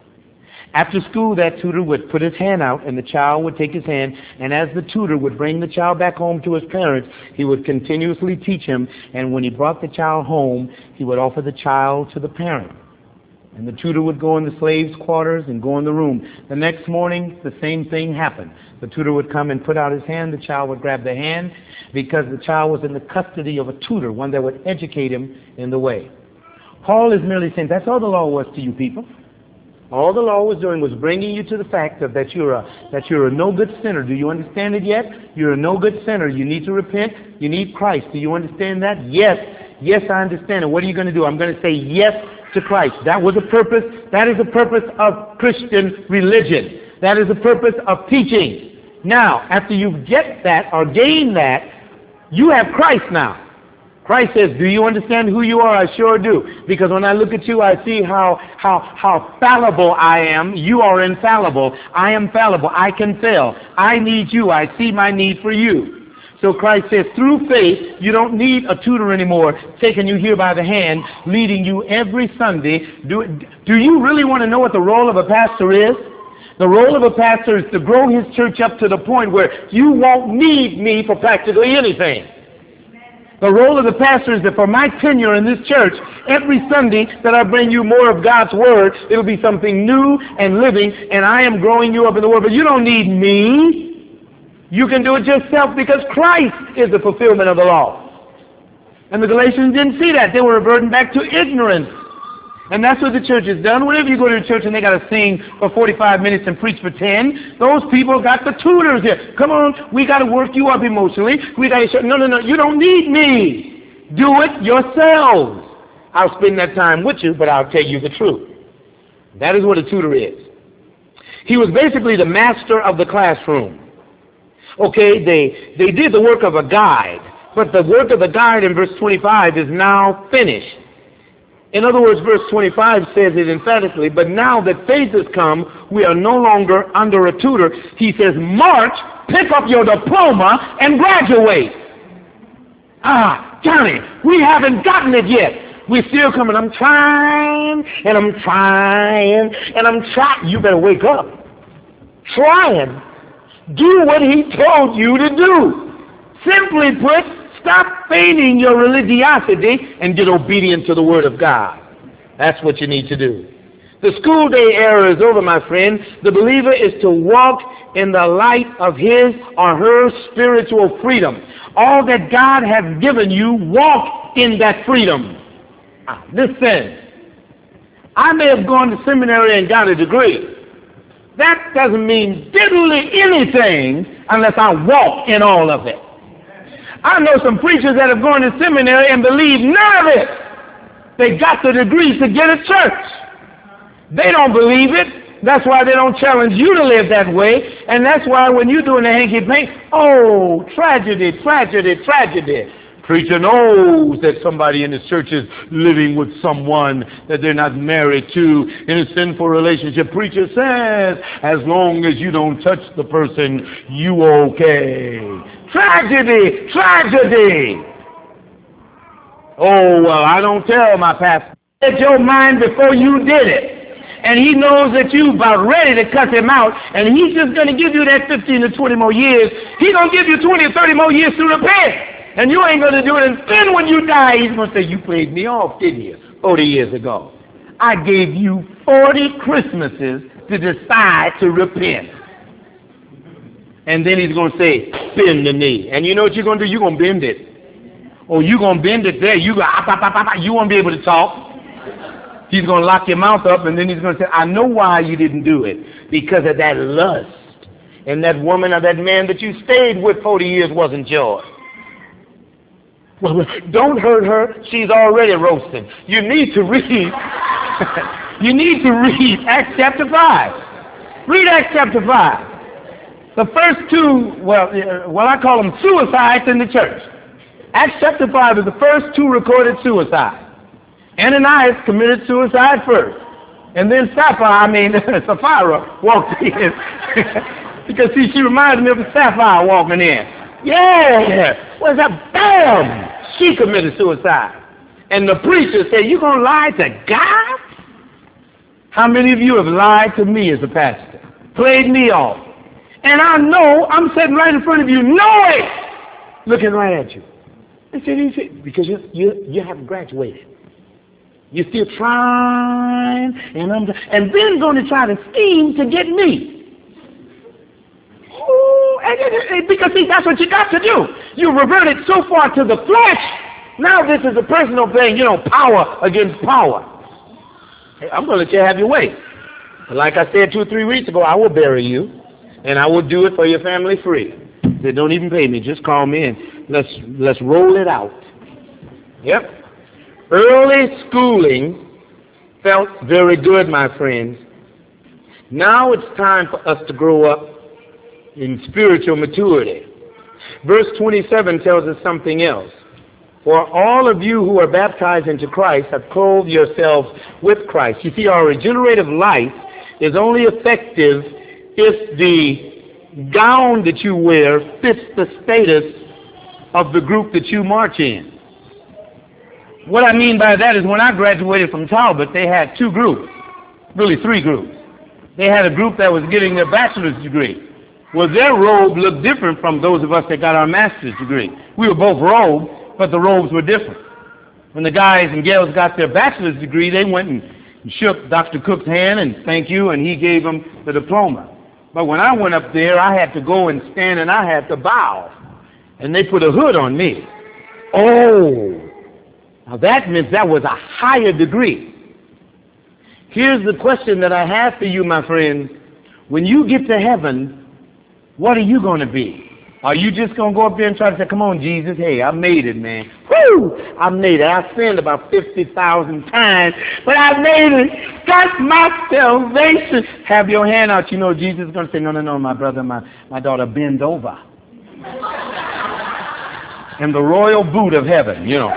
After school, that tutor would put his hand out, and the child would take his hand, and as the tutor would bring the child back home to his parents, he would continuously teach him, and when he brought the child home, he would offer the child to the parent. And the tutor would go in the slave's quarters and go in the room. The next morning, the same thing happened. The tutor would come and put out his hand. The child would grab the hand because the child was in the custody of a tutor, one that would educate him in the way. Paul is merely saying that's all the law was to you people. All the law was doing was bringing you to the fact of that you're a no good sinner. Do you understand it yet? You're a no good sinner. You need to repent. You need Christ. Do you understand that? Yes. Yes, I understand it. What are you going to do? I'm going to say yes to Christ. That was a purpose. That is the purpose of Christian religion. That is the purpose of teaching. Now, after you get that or gain that, you have Christ now. Christ says, do you understand who you are? I sure do. Because when I look at you, I see how fallible I am. You are infallible. I am fallible. I can fail. I need you. I see my need for you. So Christ says, through faith, you don't need a tutor anymore, taking you here by the hand, leading you every Sunday. Do you really want to know what the role of a pastor is? The role of a pastor is to grow his church up to the point where you won't need me for practically anything. The role of the pastor is that for my tenure in this church, every Sunday that I bring you more of God's Word, it'll be something new and living, and I am growing you up in the Word. But you don't need me. You can do it yourself because Christ is the fulfillment of the law. And the Galatians didn't see that. They were reverting back to ignorance. And that's what the church has done. Whenever you go to a church and they got to sing for 45 minutes and preach for 10, those people got the tutors here. Come on, we got to work you up emotionally. We got to show, no, you don't need me. Do it yourselves. I'll spend that time with you, but I'll tell you the truth. That is what a tutor is. He was basically the master of the classroom. Okay, they did the work of a guide, but the work of the guide in verse 25 is now finished. In other words, verse 25 says it emphatically, but now that faith has come, we are no longer under a tutor. He says, march, pick up your diploma, and graduate. Johnny, we haven't gotten it yet. We're still coming. I'm trying, and I'm trying, and I'm trying. You better wake up. Trying. Do what he told you to do. Simply put, stop feigning your religiosity and get obedient to the Word of God. That's what you need to do. The school day era is over, my friend. The believer is to walk in the light of his or her spiritual freedom. All that God has given you, walk in that freedom. Listen, I may have gone to seminary and got a degree. That doesn't mean diddly anything unless I walk in all of it. I know some preachers that have gone to seminary and believe none of it. They got the degree to get a church. They don't believe it. That's why they don't challenge you to live that way. And that's why when you're doing the hanky-panky, oh, tragedy, tragedy, tragedy. Preacher knows that somebody in his church is living with someone that they're not married to in a sinful relationship. Preacher says, as long as you don't touch the person, you okay. Tragedy, tragedy. Oh, well, I don't tell my pastor. Set your mind before you did it. And he knows that you about ready to cut him out, and he's just going to give you that 15 to 20 more years. He's going to give you 20 or 30 more years to repent. And you ain't going to do it. And then when you die, he's going to say, you played me off, didn't you, 40 years ago? I gave you 40 Christmases to decide to repent. And then he's going to say, bend the knee. And you know what you're going to do? You're going to bend it. Oh, you're going to bend it there. You won't be able to talk. He's going to lock your mouth up, and then he's going to say, I know why you didn't do it. Because of that lust. And that woman or that man that you stayed with 40 years wasn't yours. Well, don't hurt her. She's already roasting. You need to read. You need to read Acts chapter 5. Read Acts chapter 5. The first two, I call them suicides in the church. Acts chapter 5 is the first two recorded suicides. Ananias committed suicide first. And then Sapphira walked in. Because, see, she reminded me of Sapphira walking in. Yeah, what's up? Bam! She committed suicide. And the preacher said, you going to lie to God? How many of you have lied to me as a pastor? Played me off. And I know I'm sitting right in front of you, knowing, looking right at you. I said, because you haven't graduated. You're still trying, and then going to try to scheme to get me. Because, see, that's what you got to do. You reverted so far to the flesh. Now this is a personal thing, power against power. Hey, I'm going to let you have your way. Like I said 2 or 3 weeks ago, I will bury you, and I will do it for your family free. They don't even pay me. Just call me, and let's roll it out. Yep. Early schooling felt very good, my friends. Now it's time for us to grow up in spiritual maturity. Verse 27 tells us something else. For all of you who are baptized into Christ have clothed yourselves with Christ. You see, our regenerative life is only effective if the gown that you wear fits the status of the group that you march in. What I mean by that is when I graduated from Talbot, they had 2 groups, really 3 groups. They had a group that was getting their bachelor's degree. Well, their robe looked different from those of us that got our master's degree. We were both robed, but the robes were different. When the guys and gals got their bachelor's degree, they went and shook Dr. Cook's hand and thank you, and he gave them the diploma. But when I went up there, I had to go and stand, and I had to bow. And they put a hood on me. Oh, now that meant that was a higher degree. Here's the question that I have for you, my friends. When you get to heaven, what are you going to be? Are you just going to go up there and try to say, come on, Jesus, hey, I made it, man. Woo! I made it. I sinned about 50,000 times, but I made it. Got my salvation. Have your hand out. You know, Jesus is going to say, no, my brother, my daughter, bend over. In the royal boot of heaven, you know.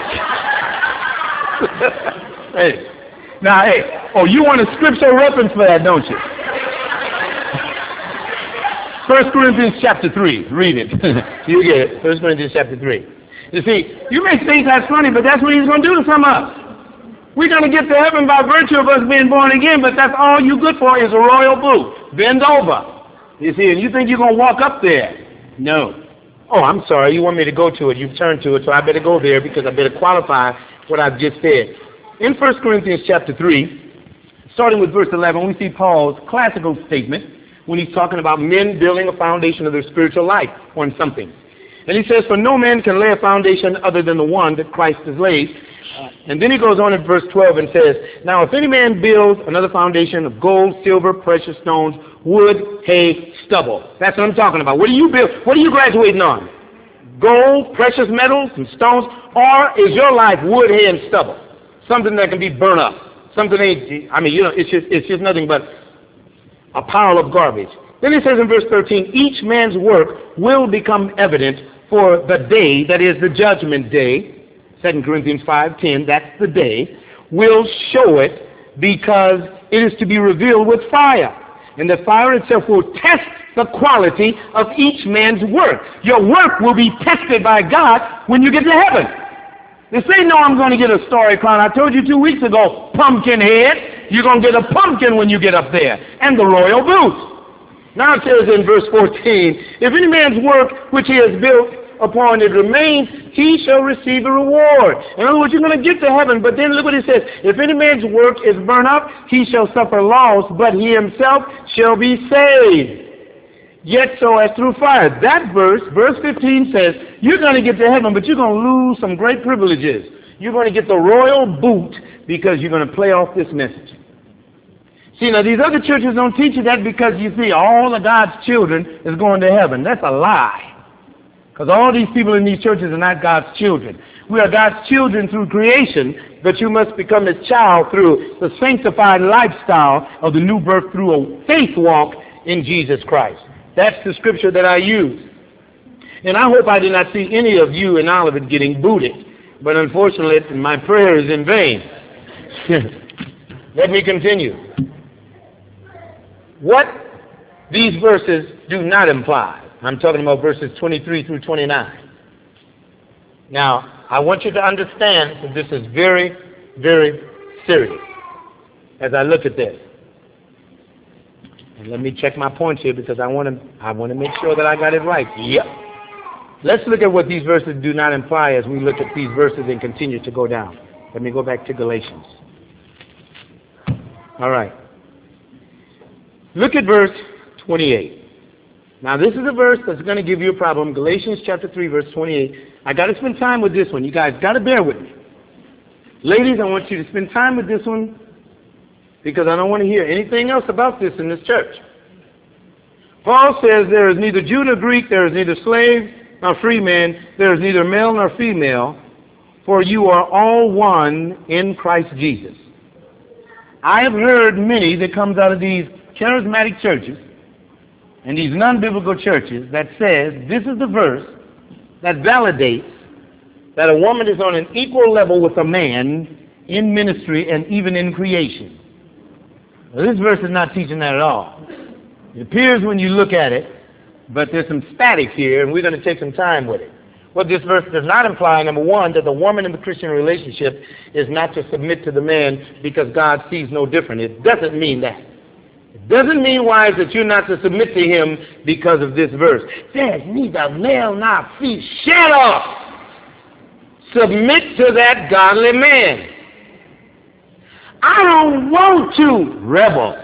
Hey. Now, hey, oh, you want a scriptural reference for that, don't you? 1 Corinthians chapter 3. Read it. You get it. 1 Corinthians chapter 3. You see, you may think that's funny, but that's what he's going to do to some of us. We're going to get to heaven by virtue of us being born again, but that's all you good for is a royal boot. Bend over. You see, and you think you're going to walk up there. No. Oh, I'm sorry. You want me to go to it. You've turned to it, so I better go there because I better qualify what I've just said. In 1 Corinthians chapter 3, starting with verse 11, we see Paul's classical statement when he's talking about men building a foundation of their spiritual life on something. And he says, for no man can lay a foundation other than the one that Christ has laid. And then he goes on in verse 12 and says, now if any man builds another foundation of gold, silver, precious stones, wood, hay, stubble. That's what I'm talking about. What do you build? What are you graduating on? Gold, precious metals, and stones? Or is your life wood, hay, and stubble? Something that can be burnt up. Something, it's just nothing but a pile of garbage. Then he says in verse 13, each man's work will become evident for the day, that is the judgment day. 2 Corinthians 5:10, that's the day, will show it because it is to be revealed with fire. And the fire itself will test the quality of each man's work. Your work will be tested by God when you get to heaven. They say, no, I'm going to get a starry crown. I told you 2 weeks ago, pumpkin head. You're going to get a pumpkin when you get up there. And the royal boots. Now it says in verse 14, if any man's work which he has built upon it remains, he shall receive a reward. In other words, you're going to get to heaven. But then look what it says. If any man's work is burned up, he shall suffer loss, but he himself shall be saved. Yet so as through fire. That verse 15 says, you're going to get to heaven, but you're going to lose some great privileges. You're going to get the royal boot because you're going to play off this message. See, now these other churches don't teach you that because you see all of God's children is going to heaven. That's a lie. Because all these people in these churches are not God's children. We are God's children through creation, but you must become His child through the sanctified lifestyle of the new birth through a faith walk in Jesus Christ. That's the scripture that I use. And I hope I did not see any of you in Olivet getting booted. But unfortunately, my prayer is in vain. Let me continue. What these verses do not imply. I'm talking about verses 23 through 29. Now, I want you to understand that this is very, very serious as I look at this. And let me check my points here because I want to make sure that I got it right. Yep. Let's look at what these verses do not imply as we look at these verses and continue to go down. Let me go back to Galatians. All right. Look at verse 28. Now, this is a verse that's going to give you a problem. Galatians chapter 3, verse 28. I got to spend time with this one. You guys got to bear with me. Ladies, I want you to spend time with this one because I don't want to hear anything else about this in this church. Paul says there is neither Jew nor Greek, there is neither slave nor free man, there is neither male nor female, for you are all one in Christ Jesus. I have heard many that comes out of these charismatic churches and these non-biblical churches that says this is the verse that validates that a woman is on an equal level with a man in ministry and even in creation. Well, this verse is not teaching that at all. It appears when you look at it, but there's some static here, and we're going to take some time with it. What this verse does not imply, number one, that the woman in the Christian relationship is not to submit to the man because God sees no different. It doesn't mean that. It doesn't mean, wives, that you're not to submit to him because of this verse. There's neither male nor female. Shut up! Submit to that godly man. I don't want to, rebel.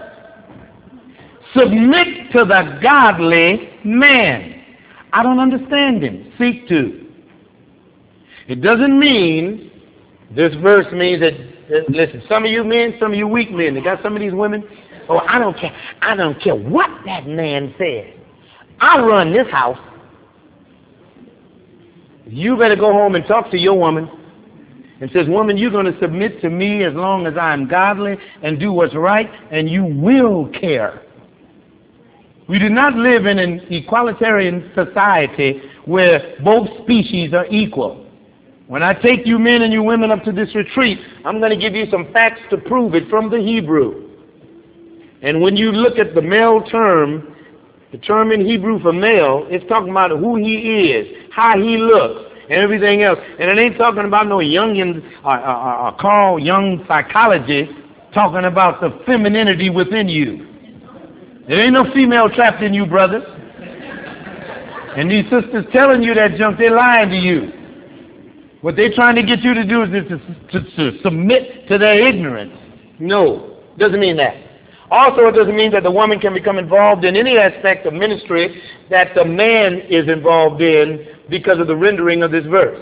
Submit to the godly man. I don't understand him. Seek to. It doesn't mean, this verse means that, listen, some of you men, some of you weak men, they got some of these women, oh, I don't care what that man says. I run this house. You better go home and talk to your woman and says, woman, you're going to submit to me as long as I'm godly and do what's right, and you will care. We do not live in an equalitarian society where both species are equal. When I take you men and you women up to this retreat, I'm going to give you some facts to prove it from the Hebrew. And when you look at the male term, the term in Hebrew for male, it's talking about who he is, how he looks, and everything else. And it ain't talking about no Jungian or Carl Jung psychology talking about the femininity within you. There ain't no female trapped in you, brothers. And these sisters telling you that junk, they're lying to you. What they're trying to get you to do is to submit to their ignorance. No, doesn't mean that. Also, it doesn't mean that the woman can become involved in any aspect of ministry that the man is involved in because of the rendering of this verse.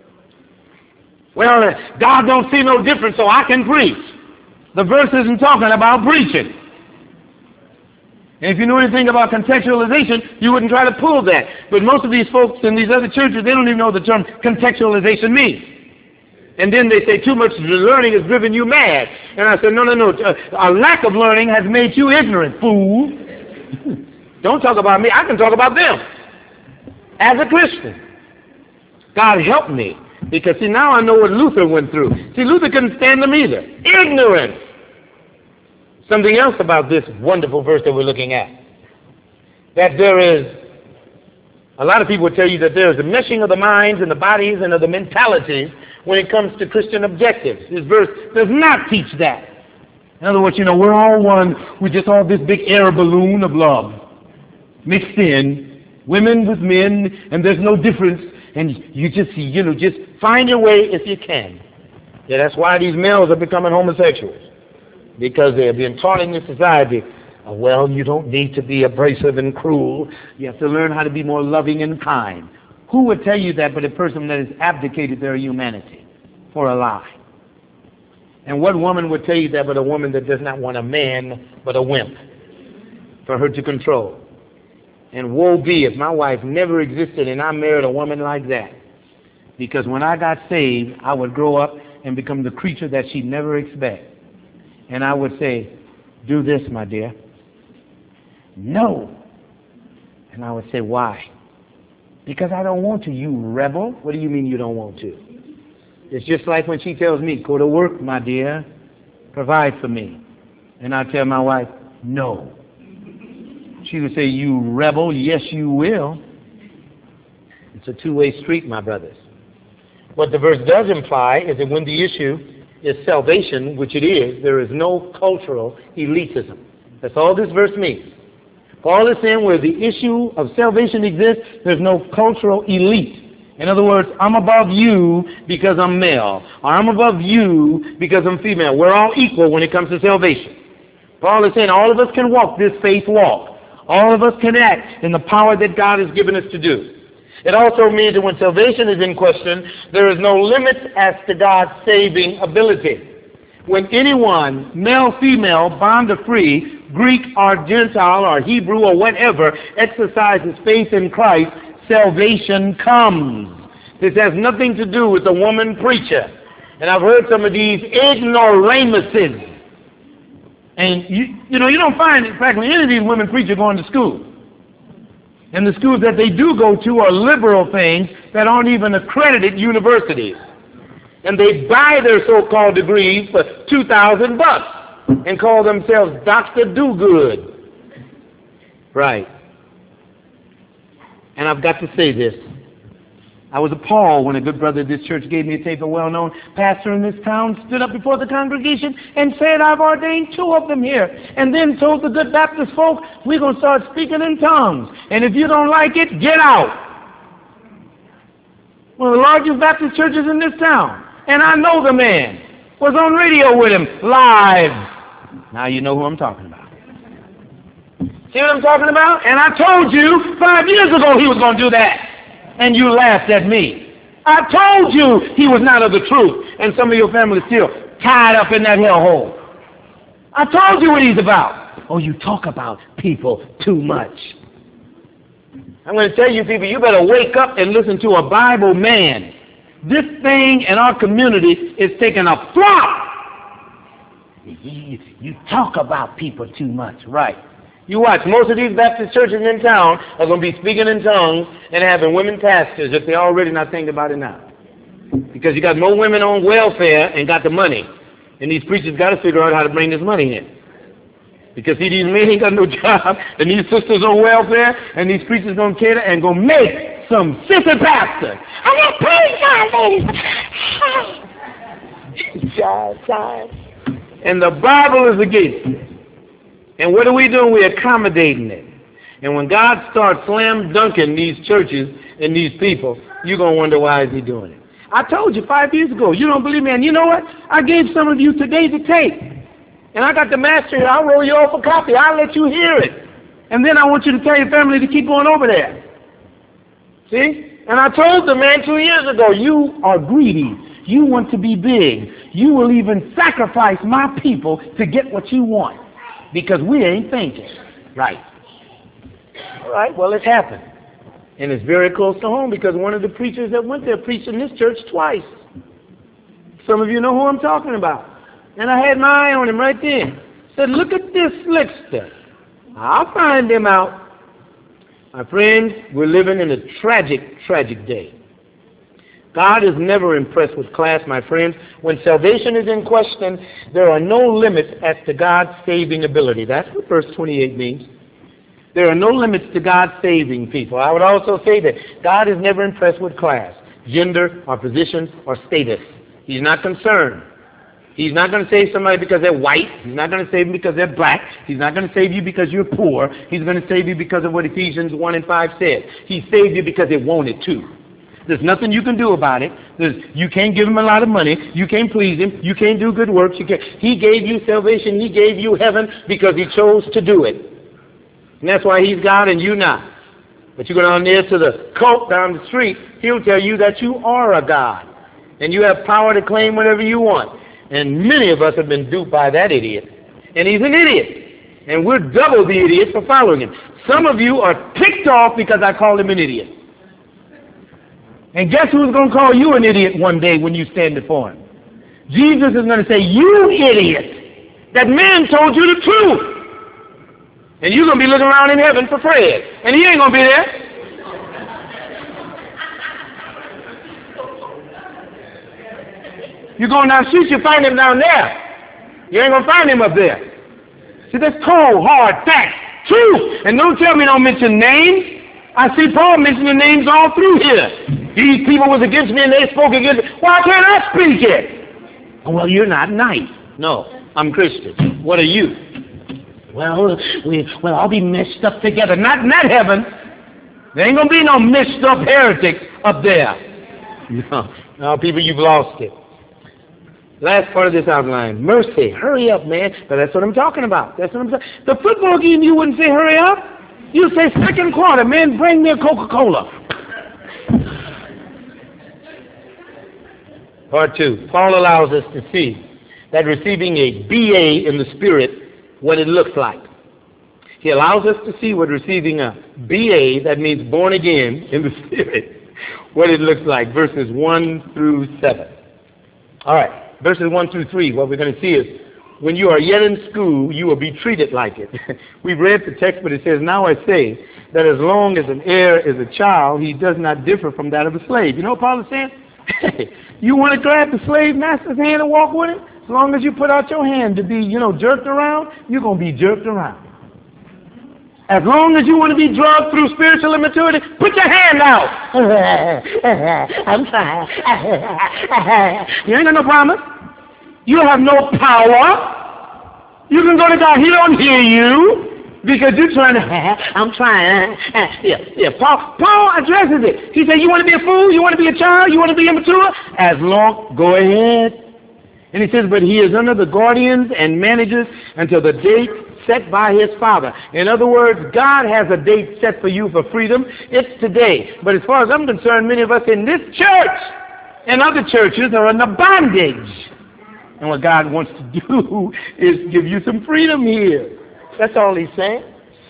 Well, God don't see no difference, so I can preach. The verse isn't talking about preaching. And if you know anything about contextualization, you wouldn't try to pull that. But most of these folks in these other churches, they don't even know what the term contextualization means. And then they say too much learning has driven you mad. And I said, no. A lack of learning has made you ignorant, fool. Don't talk about me. I can talk about them. As a Christian. God help me. Because, see, now I know what Luther went through. See, Luther couldn't stand them either. Ignorance. Something else about this wonderful verse that we're looking at. That there is, a lot of people would tell you that there is a meshing of the minds and the bodies and of the mentalities when it comes to Christian objectives. This verse does not teach that. In other words, we're all one. We're just all this big air balloon of love mixed in, women with men, and there's no difference. And you just find your way if you can. Yeah, that's why these males are becoming homosexuals. Because they have been taught in this society, well, you don't need to be abrasive and cruel. You have to learn how to be more loving and kind. Who would tell you that but a person that has abdicated their humanity for a lie? And what woman would tell you that but a woman that does not want a man but a wimp for her to control? And woe be if my wife never existed and I married a woman like that. Because when I got saved, I would grow up and become the creature that she'd never expect. And I would say, do this, my dear. No. And I would say, why? Because I don't want to, you rebel. What do you mean you don't want to? It's just like when she tells me, go to work, my dear. Provide for me. And I tell my wife, no. She would say, you rebel, yes you will. It's a two-way street, my brothers. What the verse does imply is that when the issue is salvation, which it is, there is no cultural elitism. That's all this verse means. Paul is saying where the issue of salvation exists, there's no cultural elite. In other words, I'm above you because I'm male, or I'm above you because I'm female. We're all equal when it comes to salvation. Paul is saying all of us can walk this faith walk. All of us can act in the power that God has given us to do. It also means that when salvation is in question, there is no limit as to God's saving ability. When anyone, male, female, bond or free, Greek or Gentile or Hebrew or whatever, exercises faith in Christ, salvation comes. This has nothing to do with the woman preacher. And I've heard some of these ignoramuses. And you don't find practically any of these women preachers going to school. And the schools that they do go to are liberal things that aren't even accredited universities. And they buy their so-called degrees for $2,000 and call themselves Dr. Do-Good. Right. And I've got to say this. I was appalled when a good brother of this church gave me a tape. A well-known pastor in this town stood up before the congregation and said, I've ordained 2 of them here. And then told the good Baptist folk, we're going to start speaking in tongues. And if you don't like it, get out. One of the largest Baptist churches in this town. And I know the man. Was on radio with him, live. Now you know who I'm talking about. See what I'm talking about? And I told you 5 years ago he was going to do that. And you laughed at me. I told you he was not of the truth. And some of your family is still tied up in that hellhole. I told you what he's about. Oh, you talk about people too much. I'm going to tell you people, you better wake up and listen to a Bible man. This thing in our community is taking a flop. You talk about people too much, right? You watch, most of these Baptist churches in town are going to be speaking in tongues and having women pastors if they're already not thinking about it now. Because you got more women on welfare and got the money. And these preachers got to figure out how to bring this money in. Because see, these men ain't got no job, and these sisters on welfare, and these preachers gonna cater and gonna make some sister pastor. I'm going to praise God, ladies. And the Bible is against it. And what are we doing? We're accommodating it. And when God starts slam dunking these churches and these people, you're gonna wonder why is he doing it. I told you 5 years ago, you don't believe me, and you know what? I gave some of you today to take. And I got the master here. I'll roll you off a copy. I'll let you hear it. And then I want you to tell your family to keep going over there. See? And I told the man 2 years ago, you are greedy. You want to be big. You will even sacrifice my people to get what you want. Because we ain't thinking. Right. All right, well, it's happened. And it's very close to home because one of the preachers that went there preached in this church twice. Some of you know who I'm talking about. And I had my eye on him right then. Said, look at this slickster. I'll find him out. My friends, we're living in a tragic, tragic day. God is never impressed with class, my friends. When salvation is in question, there are no limits as to God's saving ability. That's what verse 28 means. There are no limits to God saving people. I would also say that God is never impressed with class, gender, or position, or status. He's not concerned. He's not going to save somebody because they're white. He's not going to save them because they're black. He's not going to save you because you're poor. He's going to save you because of what Ephesians 1 and 5 said. He saved you because he wanted to. There's nothing you can do about it. You can't give him a lot of money. You can't please him. You can't do good works. He gave you salvation. He gave you heaven because he chose to do it. And that's why he's God and you not. But you go down there to the cult down the street, he'll tell you that you are a God. And you have power to claim whatever you want. And many of us have been duped by that idiot. And he's an idiot. And we're double the idiot for following him. Some of you are ticked off because I called him an idiot. And guess who's going to call you an idiot one day when you stand before him? Jesus is going to say, you idiot! That man told you the truth! And you're going to be looking around in heaven for Fred. And he ain't going to be there. You go down the street, you find him down there. You ain't going to find him up there. See, that's cold, hard facts. Truth. And don't tell me don't mention names. I see Paul mentioning names all through here. These people was against me and they spoke against me. Why can't I speak it? Well, you're not nice. No, I'm Christian. What are you? Well, I'll be messed up together. Not in that heaven. There ain't going to be no messed up heretics up there. No, people, you've lost it. Last part of this outline, mercy. Hurry up, man. But that's what I'm talking about. That's what I'm saying. The football game, you wouldn't say hurry up. You say second quarter, man, bring me a Coca-Cola. Part 2. Paul allows us to see that receiving a BA in the Spirit, what it looks like. He allows us to see what receiving a BA, that means born again in the Spirit, what it looks like. Verses 1 through 7. All right. Verses 1 through 3, what we're going to see is, when you are yet in school, you will be treated like it. We've read the text, but it says, now I say that as long as an heir is a child, he does not differ from that of a slave. You know what Paul is saying? You want to grab the slave master's hand and walk with him? As long as you put out your hand to be, jerked around, you're going to be jerked around. As long as you want to be drugged through spiritual immaturity, put your hand out. I'm trying. You ain't got no promise. You have no power. You can go to God. He don't hear you because you're trying to. I'm trying. Yeah. Paul addresses it. He said, you want to be a fool? You want to be a child? You want to be immature? Go ahead. And he says, but he is under the guardians and managers until the date set by his Father. In other words, God has a date set for you for freedom. It's today. But as far as I'm concerned, many of us in this church and other churches are under bondage. And what God wants to do is give you some freedom here. That's all he's saying.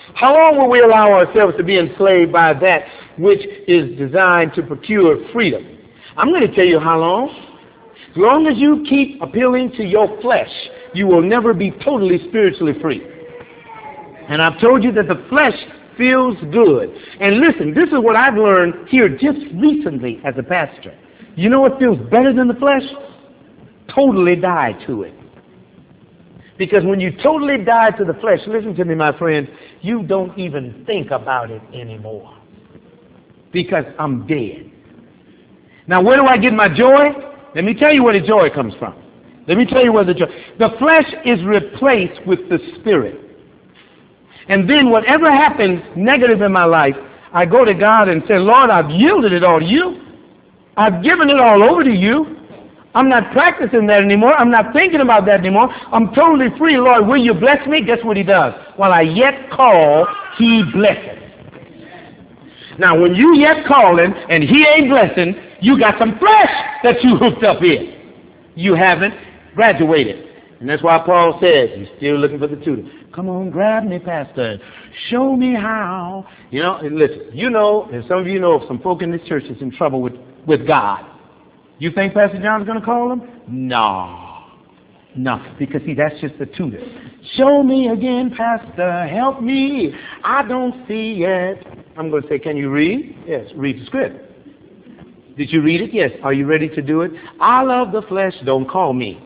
How long will we allow ourselves to be enslaved by that which is designed to procure freedom? I'm going to tell you how long. As long as you keep appealing to your flesh, you will never be totally spiritually free. And I've told you that the flesh feels good. And listen, this is what I've learned here just recently as a pastor. You know what feels better than the flesh? Totally die to it. Because when you totally die to the flesh, listen to me, my friend, you don't even think about it anymore. Because I'm dead. Now, where do I get my joy? Let me tell you where the joy comes from. Let me tell you where the joy... The flesh is replaced with the spirit. And then whatever happens negative in my life, I go to God and say, Lord, I've yielded it all to you. I've given it all over to you. I'm not practicing that anymore. I'm not thinking about that anymore. I'm totally free. Lord, will you bless me? Guess what he does? While I yet call, he blesses. Now, when you yet calling and he ain't blessing, you got some flesh that you hooked up in. You haven't graduated. And that's why Paul says, you're still looking for the tutor. Come on, grab me, Pastor. Show me how. You know, and listen, you know, and some of you know of some folk in this church that's in trouble with God. You think Pastor John's going to call him? No, because see, that's just the tutor. Show me again, Pastor. Help me. I don't see it. I'm going to say, can you read? Yes, read the script. Did you read it? Yes. Are you ready to do it? I love the flesh. Don't call me.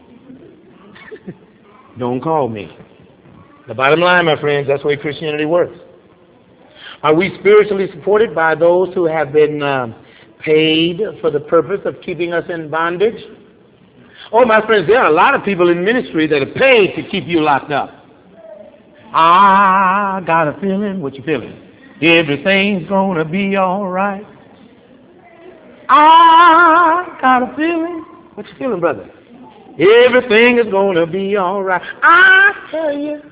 Don't call me. The bottom line, my friends, that's the way Christianity works. Are we spiritually supported by those who have been paid for the purpose of keeping us in bondage? Oh, my friends, there are a lot of people in ministry that are paid to keep you locked up. I got a feeling. What you feeling? Everything's going to be all right. I got a feeling. What you feeling, brother? Everything is going to be all right. I tell you,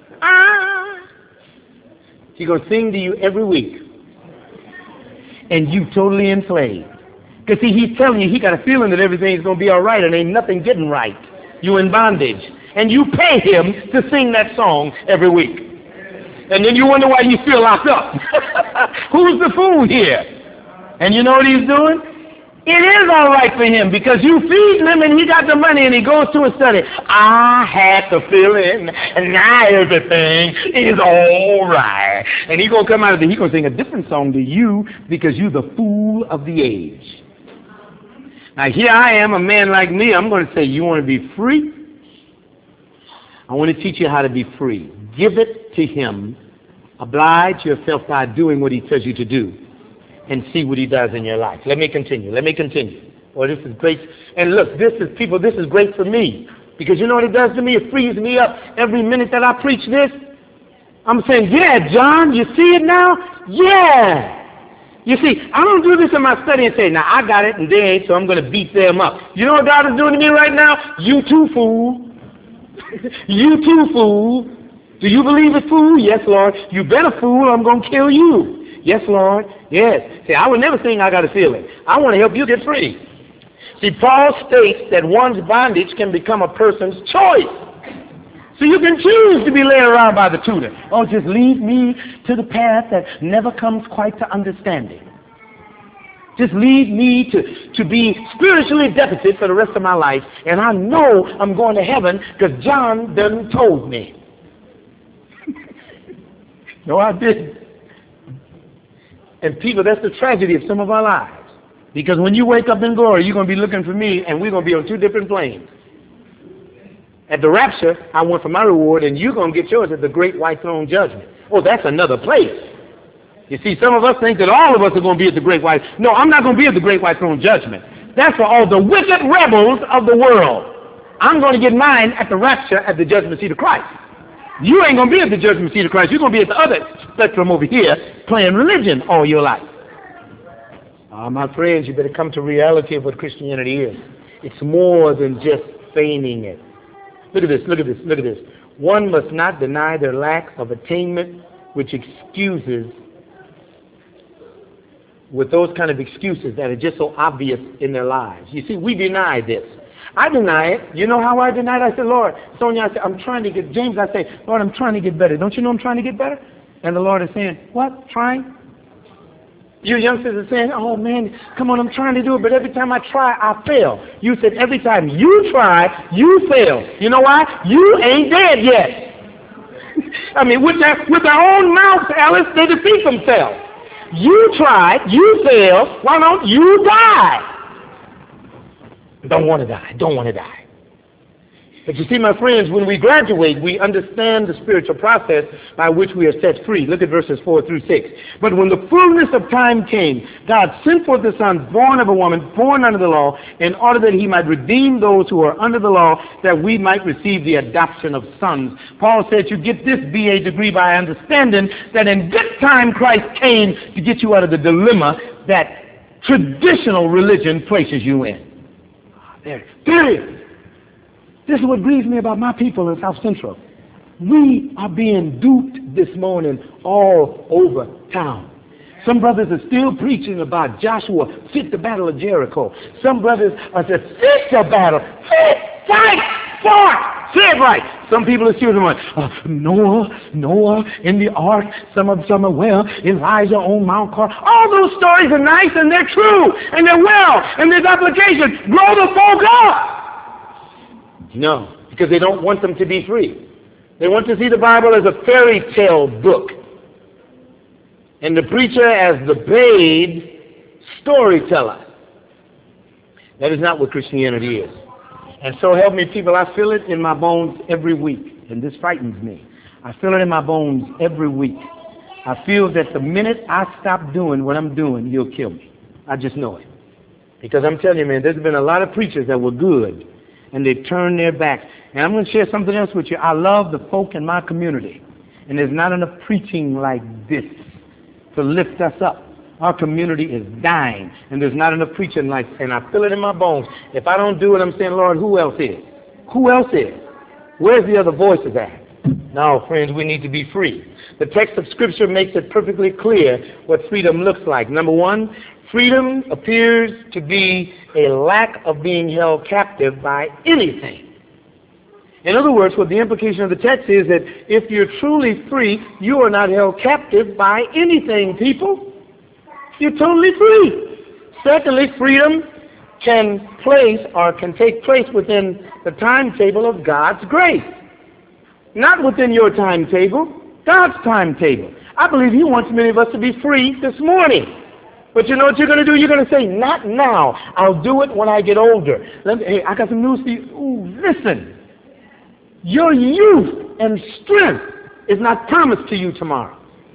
She's going to sing to you every week. And you totally enslaved. Because see, he's telling you he got a feeling that everything's going to be all right and ain't nothing getting right. You in bondage. And you pay him to sing that song every week. And then you wonder why you feel locked up. Who's the fool here? And you know what he's doing? It is all right for him because you feed him and he got the money and he goes to a study. I had the feeling and now everything is all right. And he's going to come out of he's going to sing a different song to you because you're the fool of the age. Now here I am, a man like me. I'm going to say, you want to be free? I want to teach you how to be free. Give it to him. Oblige yourself by doing what he tells you to do. And see what he does in your life. Let me continue. Well, this is great. And look, this is great for me. Because you know what it does to me? It frees me up every minute that I preach this. I'm saying, yeah, John, you see it now? Yeah. You see, I don't do this in my study and say, now I got it and they ain't, so I'm going to beat them up. You know what God is doing to me right now? You too, fool. You too, fool. Do you believe it, fool? Yes, Lord. You better, fool. I'm going to kill you. Yes, Lord. Yes. See, I would never sing I got a feeling. I want to help you get free. See, Paul states that one's bondage can become a person's choice. So you can choose to be led around by the tutor. Oh, just lead me to the path that never comes quite to understanding. Just lead me to be spiritually deficit for the rest of my life, and I know I'm going to heaven because John done told me. No, I didn't. And people, that's the tragedy of some of our lives. Because when you wake up in glory, you're going to be looking for me, and we're going to be on two different planes. At the rapture, I went for my reward, and you're going to get yours at the great white throne judgment. Oh, that's another place. You see, some of us think that all of us are going to be at the great white. No, I'm not going to be at the great white throne judgment. That's for all the wicked rebels of the world. I'm going to get mine at the rapture at the judgment seat of Christ. You ain't going to be at the judgment seat of Christ. You're going to be at the other spectrum over here playing religion all your life. My friends, you better come to reality of what Christianity is. It's more than just feigning it. Look at this. One must not deny their lack of attainment, which excuses, with those kind of excuses that are just so obvious in their lives. You see, we deny this. I deny it. You know how I deny it? I said, Lord, Sonia, I said, I'm trying to get, James, I say, Lord, I'm trying to get better. Don't you know I'm trying to get better? And the Lord is saying, what? Trying? You youngsters are saying, oh man, come on, I'm trying to do it, but every time I try, I fail. You said every time you try, you fail. You know why? You ain't dead yet. I mean, with their own mouths, Alice, they defeat themselves. You tried, you failed, why don't you die? Don't want to die, don't want to die. But you see, my friends, when we graduate, we understand the spiritual process by which we are set free. Look at verses 4 through 6. But when the fullness of time came, God sent forth the Son, born of a woman, born under the law, in order that he might redeem those who are under the law, that we might receive the adoption of sons. Paul said you get this BA degree by understanding that in good time Christ came to get you out of the dilemma that traditional religion places you in. There it is. This is what grieves me about my people in South Central. We are being duped this morning all over town. Some brothers are still preaching about Joshua fit the battle of Jericho. Some brothers are saying, fit the battle, fit, fight, fight, say it right. Some people are still going, Noah in the ark, some are well, Elijah on Mount Carmel. All those stories are nice and they're true and they're well and there's application. Grow the folk up. No, because they don't want them to be free. They want to see the Bible as a fairy tale book and the preacher as the paid storyteller. That is not what Christianity is. And so help me, people, I feel it in my bones every week, and this frightens me. I feel it in my bones every week. I feel that the minute I stop doing what I'm doing, you'll kill me. I just know it. Because I'm telling you, man, there's been a lot of preachers that were good, and they turned their backs. And I'm going to share something else with you. I love the folk in my community, and there's not enough preaching like this to lift us up. Our community is dying, and there's not enough preaching like, and I feel it in my bones. If I don't do it, I'm saying, Lord, who else is? Who else is? Where's the other voices at? No, friends, we need to be free. The text of Scripture makes it perfectly clear what freedom looks like. Number one, freedom appears to be a lack of being held captive by anything. In other words, what the implication of the text is that if you're truly free, you are not held captive by anything, people. You're totally free. Secondly, freedom can take place within the timetable of God's grace. Not within your timetable, God's timetable. I believe He wants many of us to be free this morning. But you know what you're going to do? You're going to say, not now. I'll do it when I get older. Hey, I got some news for you. Ooh, listen. Your youth and strength is not promised to you tomorrow.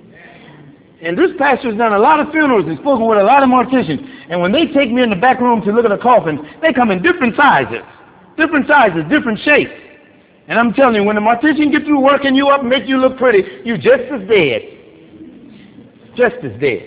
And this pastor's done a lot of funerals and spoken with a lot of morticians. And when they take me in the back room to look at the coffins, they come in different sizes, different shapes. And I'm telling you, when the mortician gets through working you up and make you look pretty, you're just as dead. Just as dead.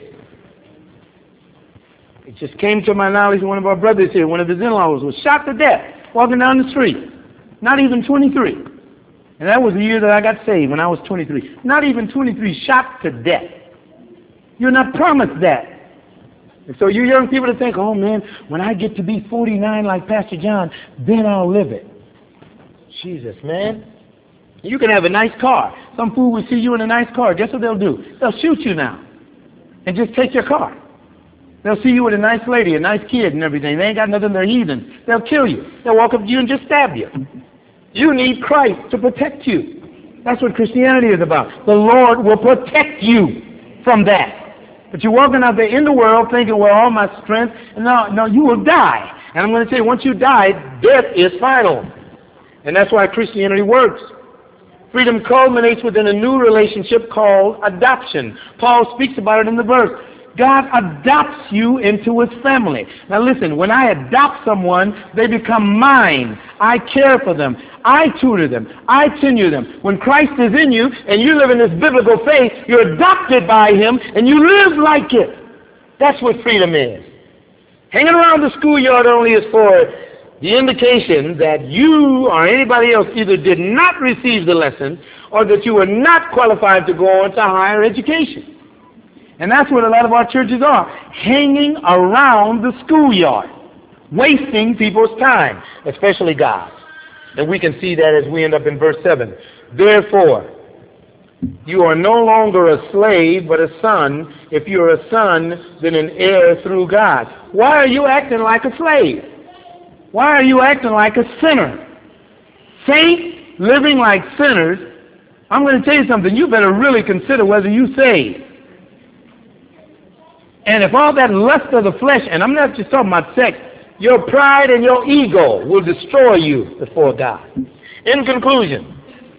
It just came to my knowledge one of our brothers here, one of his in-laws was shot to death walking down the street. Not even 23. And that was the year that I got saved, when I was 23. Not even 23, shot to death. You're not promised that. And so you young people to think, oh man, when I get to be 49 like Pastor John, then I'll live it. Jesus, man. You can have a nice car. Some fool will see you in a nice car. Guess what they'll do? They'll shoot you now and just take your car. They'll see you with a nice lady, a nice kid and everything. They ain't got nothing, they're heathens. They'll kill you. They'll walk up to you and just stab you. You need Christ to protect you. That's what Christianity is about. The Lord will protect you from that. But you're walking out there in the world thinking, well, all my strength. No, you will die. And I'm going to tell you, once you die, death is final. And that's why Christianity works. Freedom culminates within a new relationship called adoption. Paul speaks about it in the verse. God adopts you into His family. Now listen, when I adopt someone, they become mine. I care for them. I tutor them. I tenure them. When Christ is in you and you live in this biblical faith, you're adopted by Him and you live like it. That's what freedom is. Hanging around the schoolyard only is for the indication that you or anybody else either did not receive the lesson or that you were not qualified to go on to higher education. And that's what a lot of our churches are, hanging around the schoolyard, wasting people's time, especially God's. And we can see that as we end up in verse 7. Therefore, You are no longer a slave, but a son. If you're a son, then an heir through God. Why are you acting like a slave? Why are you acting like a sinner? Saints living like sinners, I'm going to tell you something. You better really consider whether you saved. And if all that lust of the flesh, and I'm not just talking about sex, your pride and your ego will destroy you before God. In conclusion,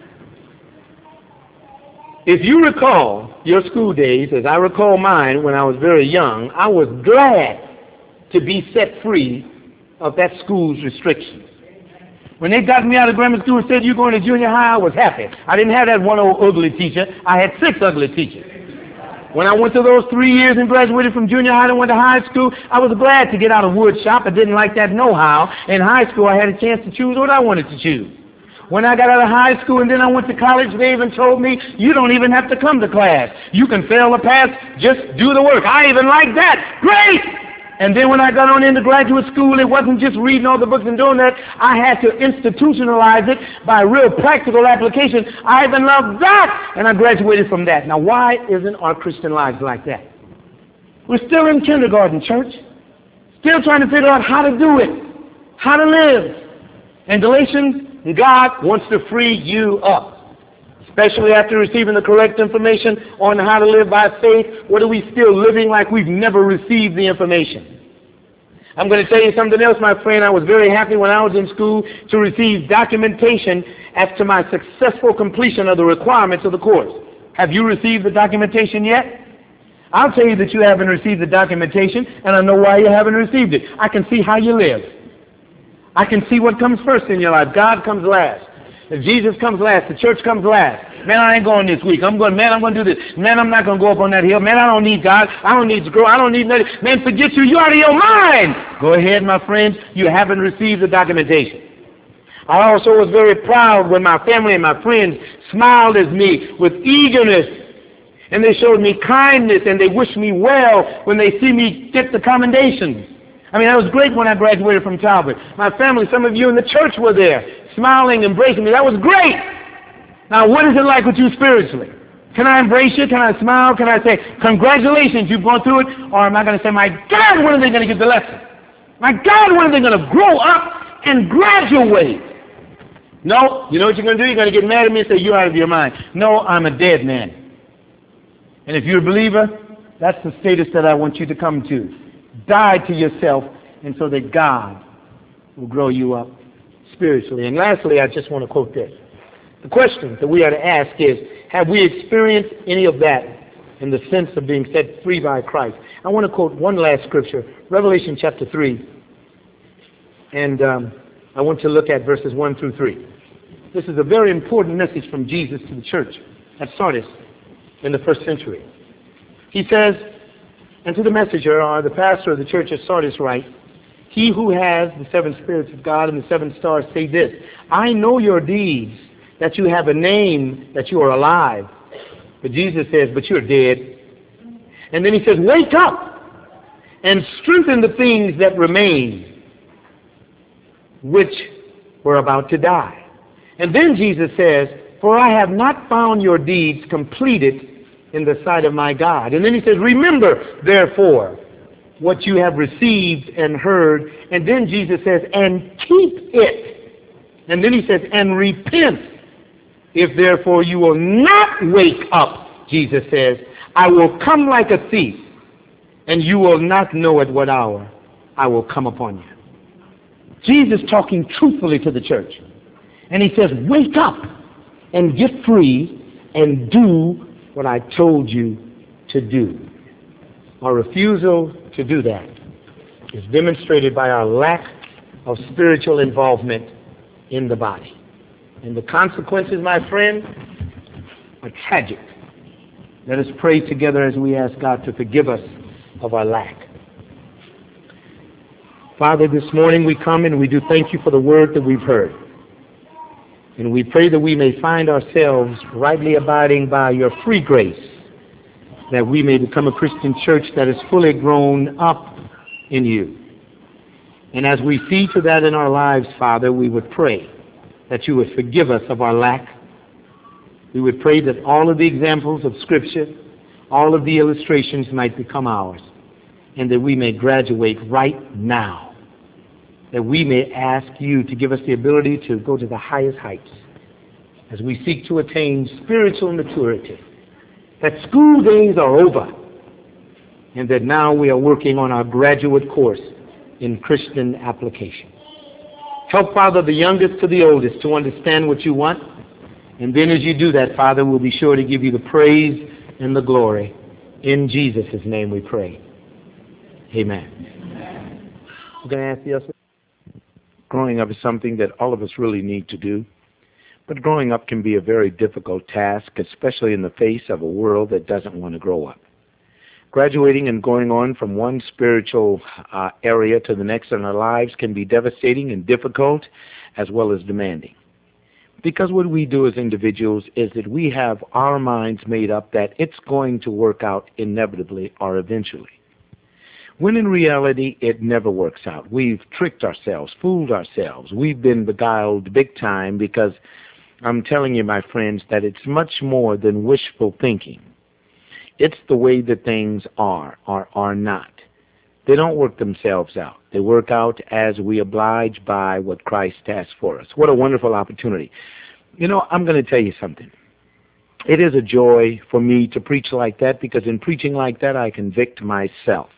if you recall your school days, as I recall mine when I was very young, I was glad to be set free of that school's restrictions. When they got me out of grammar school and said, you're going to junior high, I was happy. I didn't have that one old ugly teacher. I had 6 ugly teachers. When I went to those 3 years and graduated from junior high and went to high school, I was glad to get out of wood shop. I didn't like that know-how. In high school, I had a chance to choose what I wanted to choose. When I got out of high school and then I went to college, they even told me, you don't even have to come to class. You can fail or pass, just do the work. I even liked that. Great! And then when I got on into graduate school, it wasn't just reading all the books and doing that. I had to institutionalize it by real practical application. I even loved that, and I graduated from that. Now, why isn't our Christian lives like that? We're still in kindergarten, church, still trying to figure out how to do it, how to live. And Galatians, God wants to free you up, especially after receiving the correct information on how to live by faith. What are we still living like we've never received the information? I'm going to tell you something else, my friend. I was very happy when I was in school to receive documentation after my successful completion of the requirements of the course. Have you received the documentation yet? I'll tell you that you haven't received the documentation, and I know why you haven't received it. I can see how you live. I can see what comes first in your life. God comes last. If Jesus comes last, the church comes last. Man, I ain't going this week. I'm going to do this. Man, I'm not going to go up on that hill. Man, I don't need God. I don't need to grow. I don't need nothing. Man, forget you. You're out of your mind. Go ahead, my friends. You haven't received the documentation. I also was very proud when my family and my friends smiled at me with eagerness. And they showed me kindness and they wished me well when they see me get the commendations. I mean, that was great when I graduated from Talbot. My family, some of you in the church were there, smiling, embracing me. That was great. Now, what is it like with you spiritually? Can I embrace you? Can I smile? Can I say, congratulations, you've gone through it? Or am I going to say, my God, when are they going to get the lesson? My God, when are they going to grow up and graduate? No, you know what you're going to do? You're going to get mad at me and say, you're out of your mind. No, I'm a dead man. And if you're a believer, that's the status that I want you to come to. Die to yourself, and so that God will grow you up spiritually. And lastly, I just want to quote this. The question that we are to ask is, have we experienced any of that in the sense of being set free by Christ? I want to quote one last scripture, Revelation chapter 3. And I want to look at verses 1 through 3. This is a very important message from Jesus to the church at Sardis in the first century. He says, and to the messenger, or the pastor of the church at Sardis write, he who has the 7 spirits of God and the 7 stars say this, I know your deeds, that you have a name, that you are alive. But Jesus says, but you're dead. And then he says, wake up and strengthen the things that remain, which were about to die. And then Jesus says, for I have not found your deeds completed in the sight of my God. And then he says, remember, therefore, what you have received and heard. And then Jesus says, and keep it. And then he says, and repent. If therefore you will not wake up, Jesus says, I will come like a thief, and you will not know at what hour I will come upon you. Jesus talking truthfully to the church. And he says, wake up and get free and do what I told you to do. Our refusal to do that is demonstrated by our lack of spiritual involvement in the body. And the consequences, my friend, are tragic. Let us pray together as we ask God to forgive us of our lack. Father, this morning we come and we do thank you for the word that we've heard. And we pray that we may find ourselves rightly abiding by your free grace, that we may become a Christian church that is fully grown up in you. And as we see to that in our lives, Father, we would pray that you would forgive us of our lack, We would pray that all of the examples of Scripture, all of the illustrations might become ours, and that we may graduate right now, that we may ask you to give us the ability to go to the highest heights as we seek to attain spiritual maturity, that school days are over, and that now we are working on our graduate course in Christian application. Help, Father, the youngest to the oldest to understand what you want, and then as you do that, Father, we'll be sure to give you the praise and the glory. In Jesus' name we pray. Amen. I'm going to ask you. Growing up is something that all of us really need to do. But growing up can be a very difficult task, especially in the face of a world that doesn't want to grow up. Graduating and going on from one spiritual area to the next in our lives can be devastating and difficult as well as demanding. Because what we do as individuals is that we have our minds made up that it's going to work out inevitably or eventually. When in reality, it never works out. We've tricked ourselves, fooled ourselves. We've been beguiled big time because I'm telling you, my friends, that it's much more than wishful thinking. It's the way that things are or are not. They don't work themselves out. They work out as we oblige by what Christ has for us. What a wonderful opportunity. You know, I'm going to tell you something. It is a joy for me to preach like that because in preaching like that, I convict myself.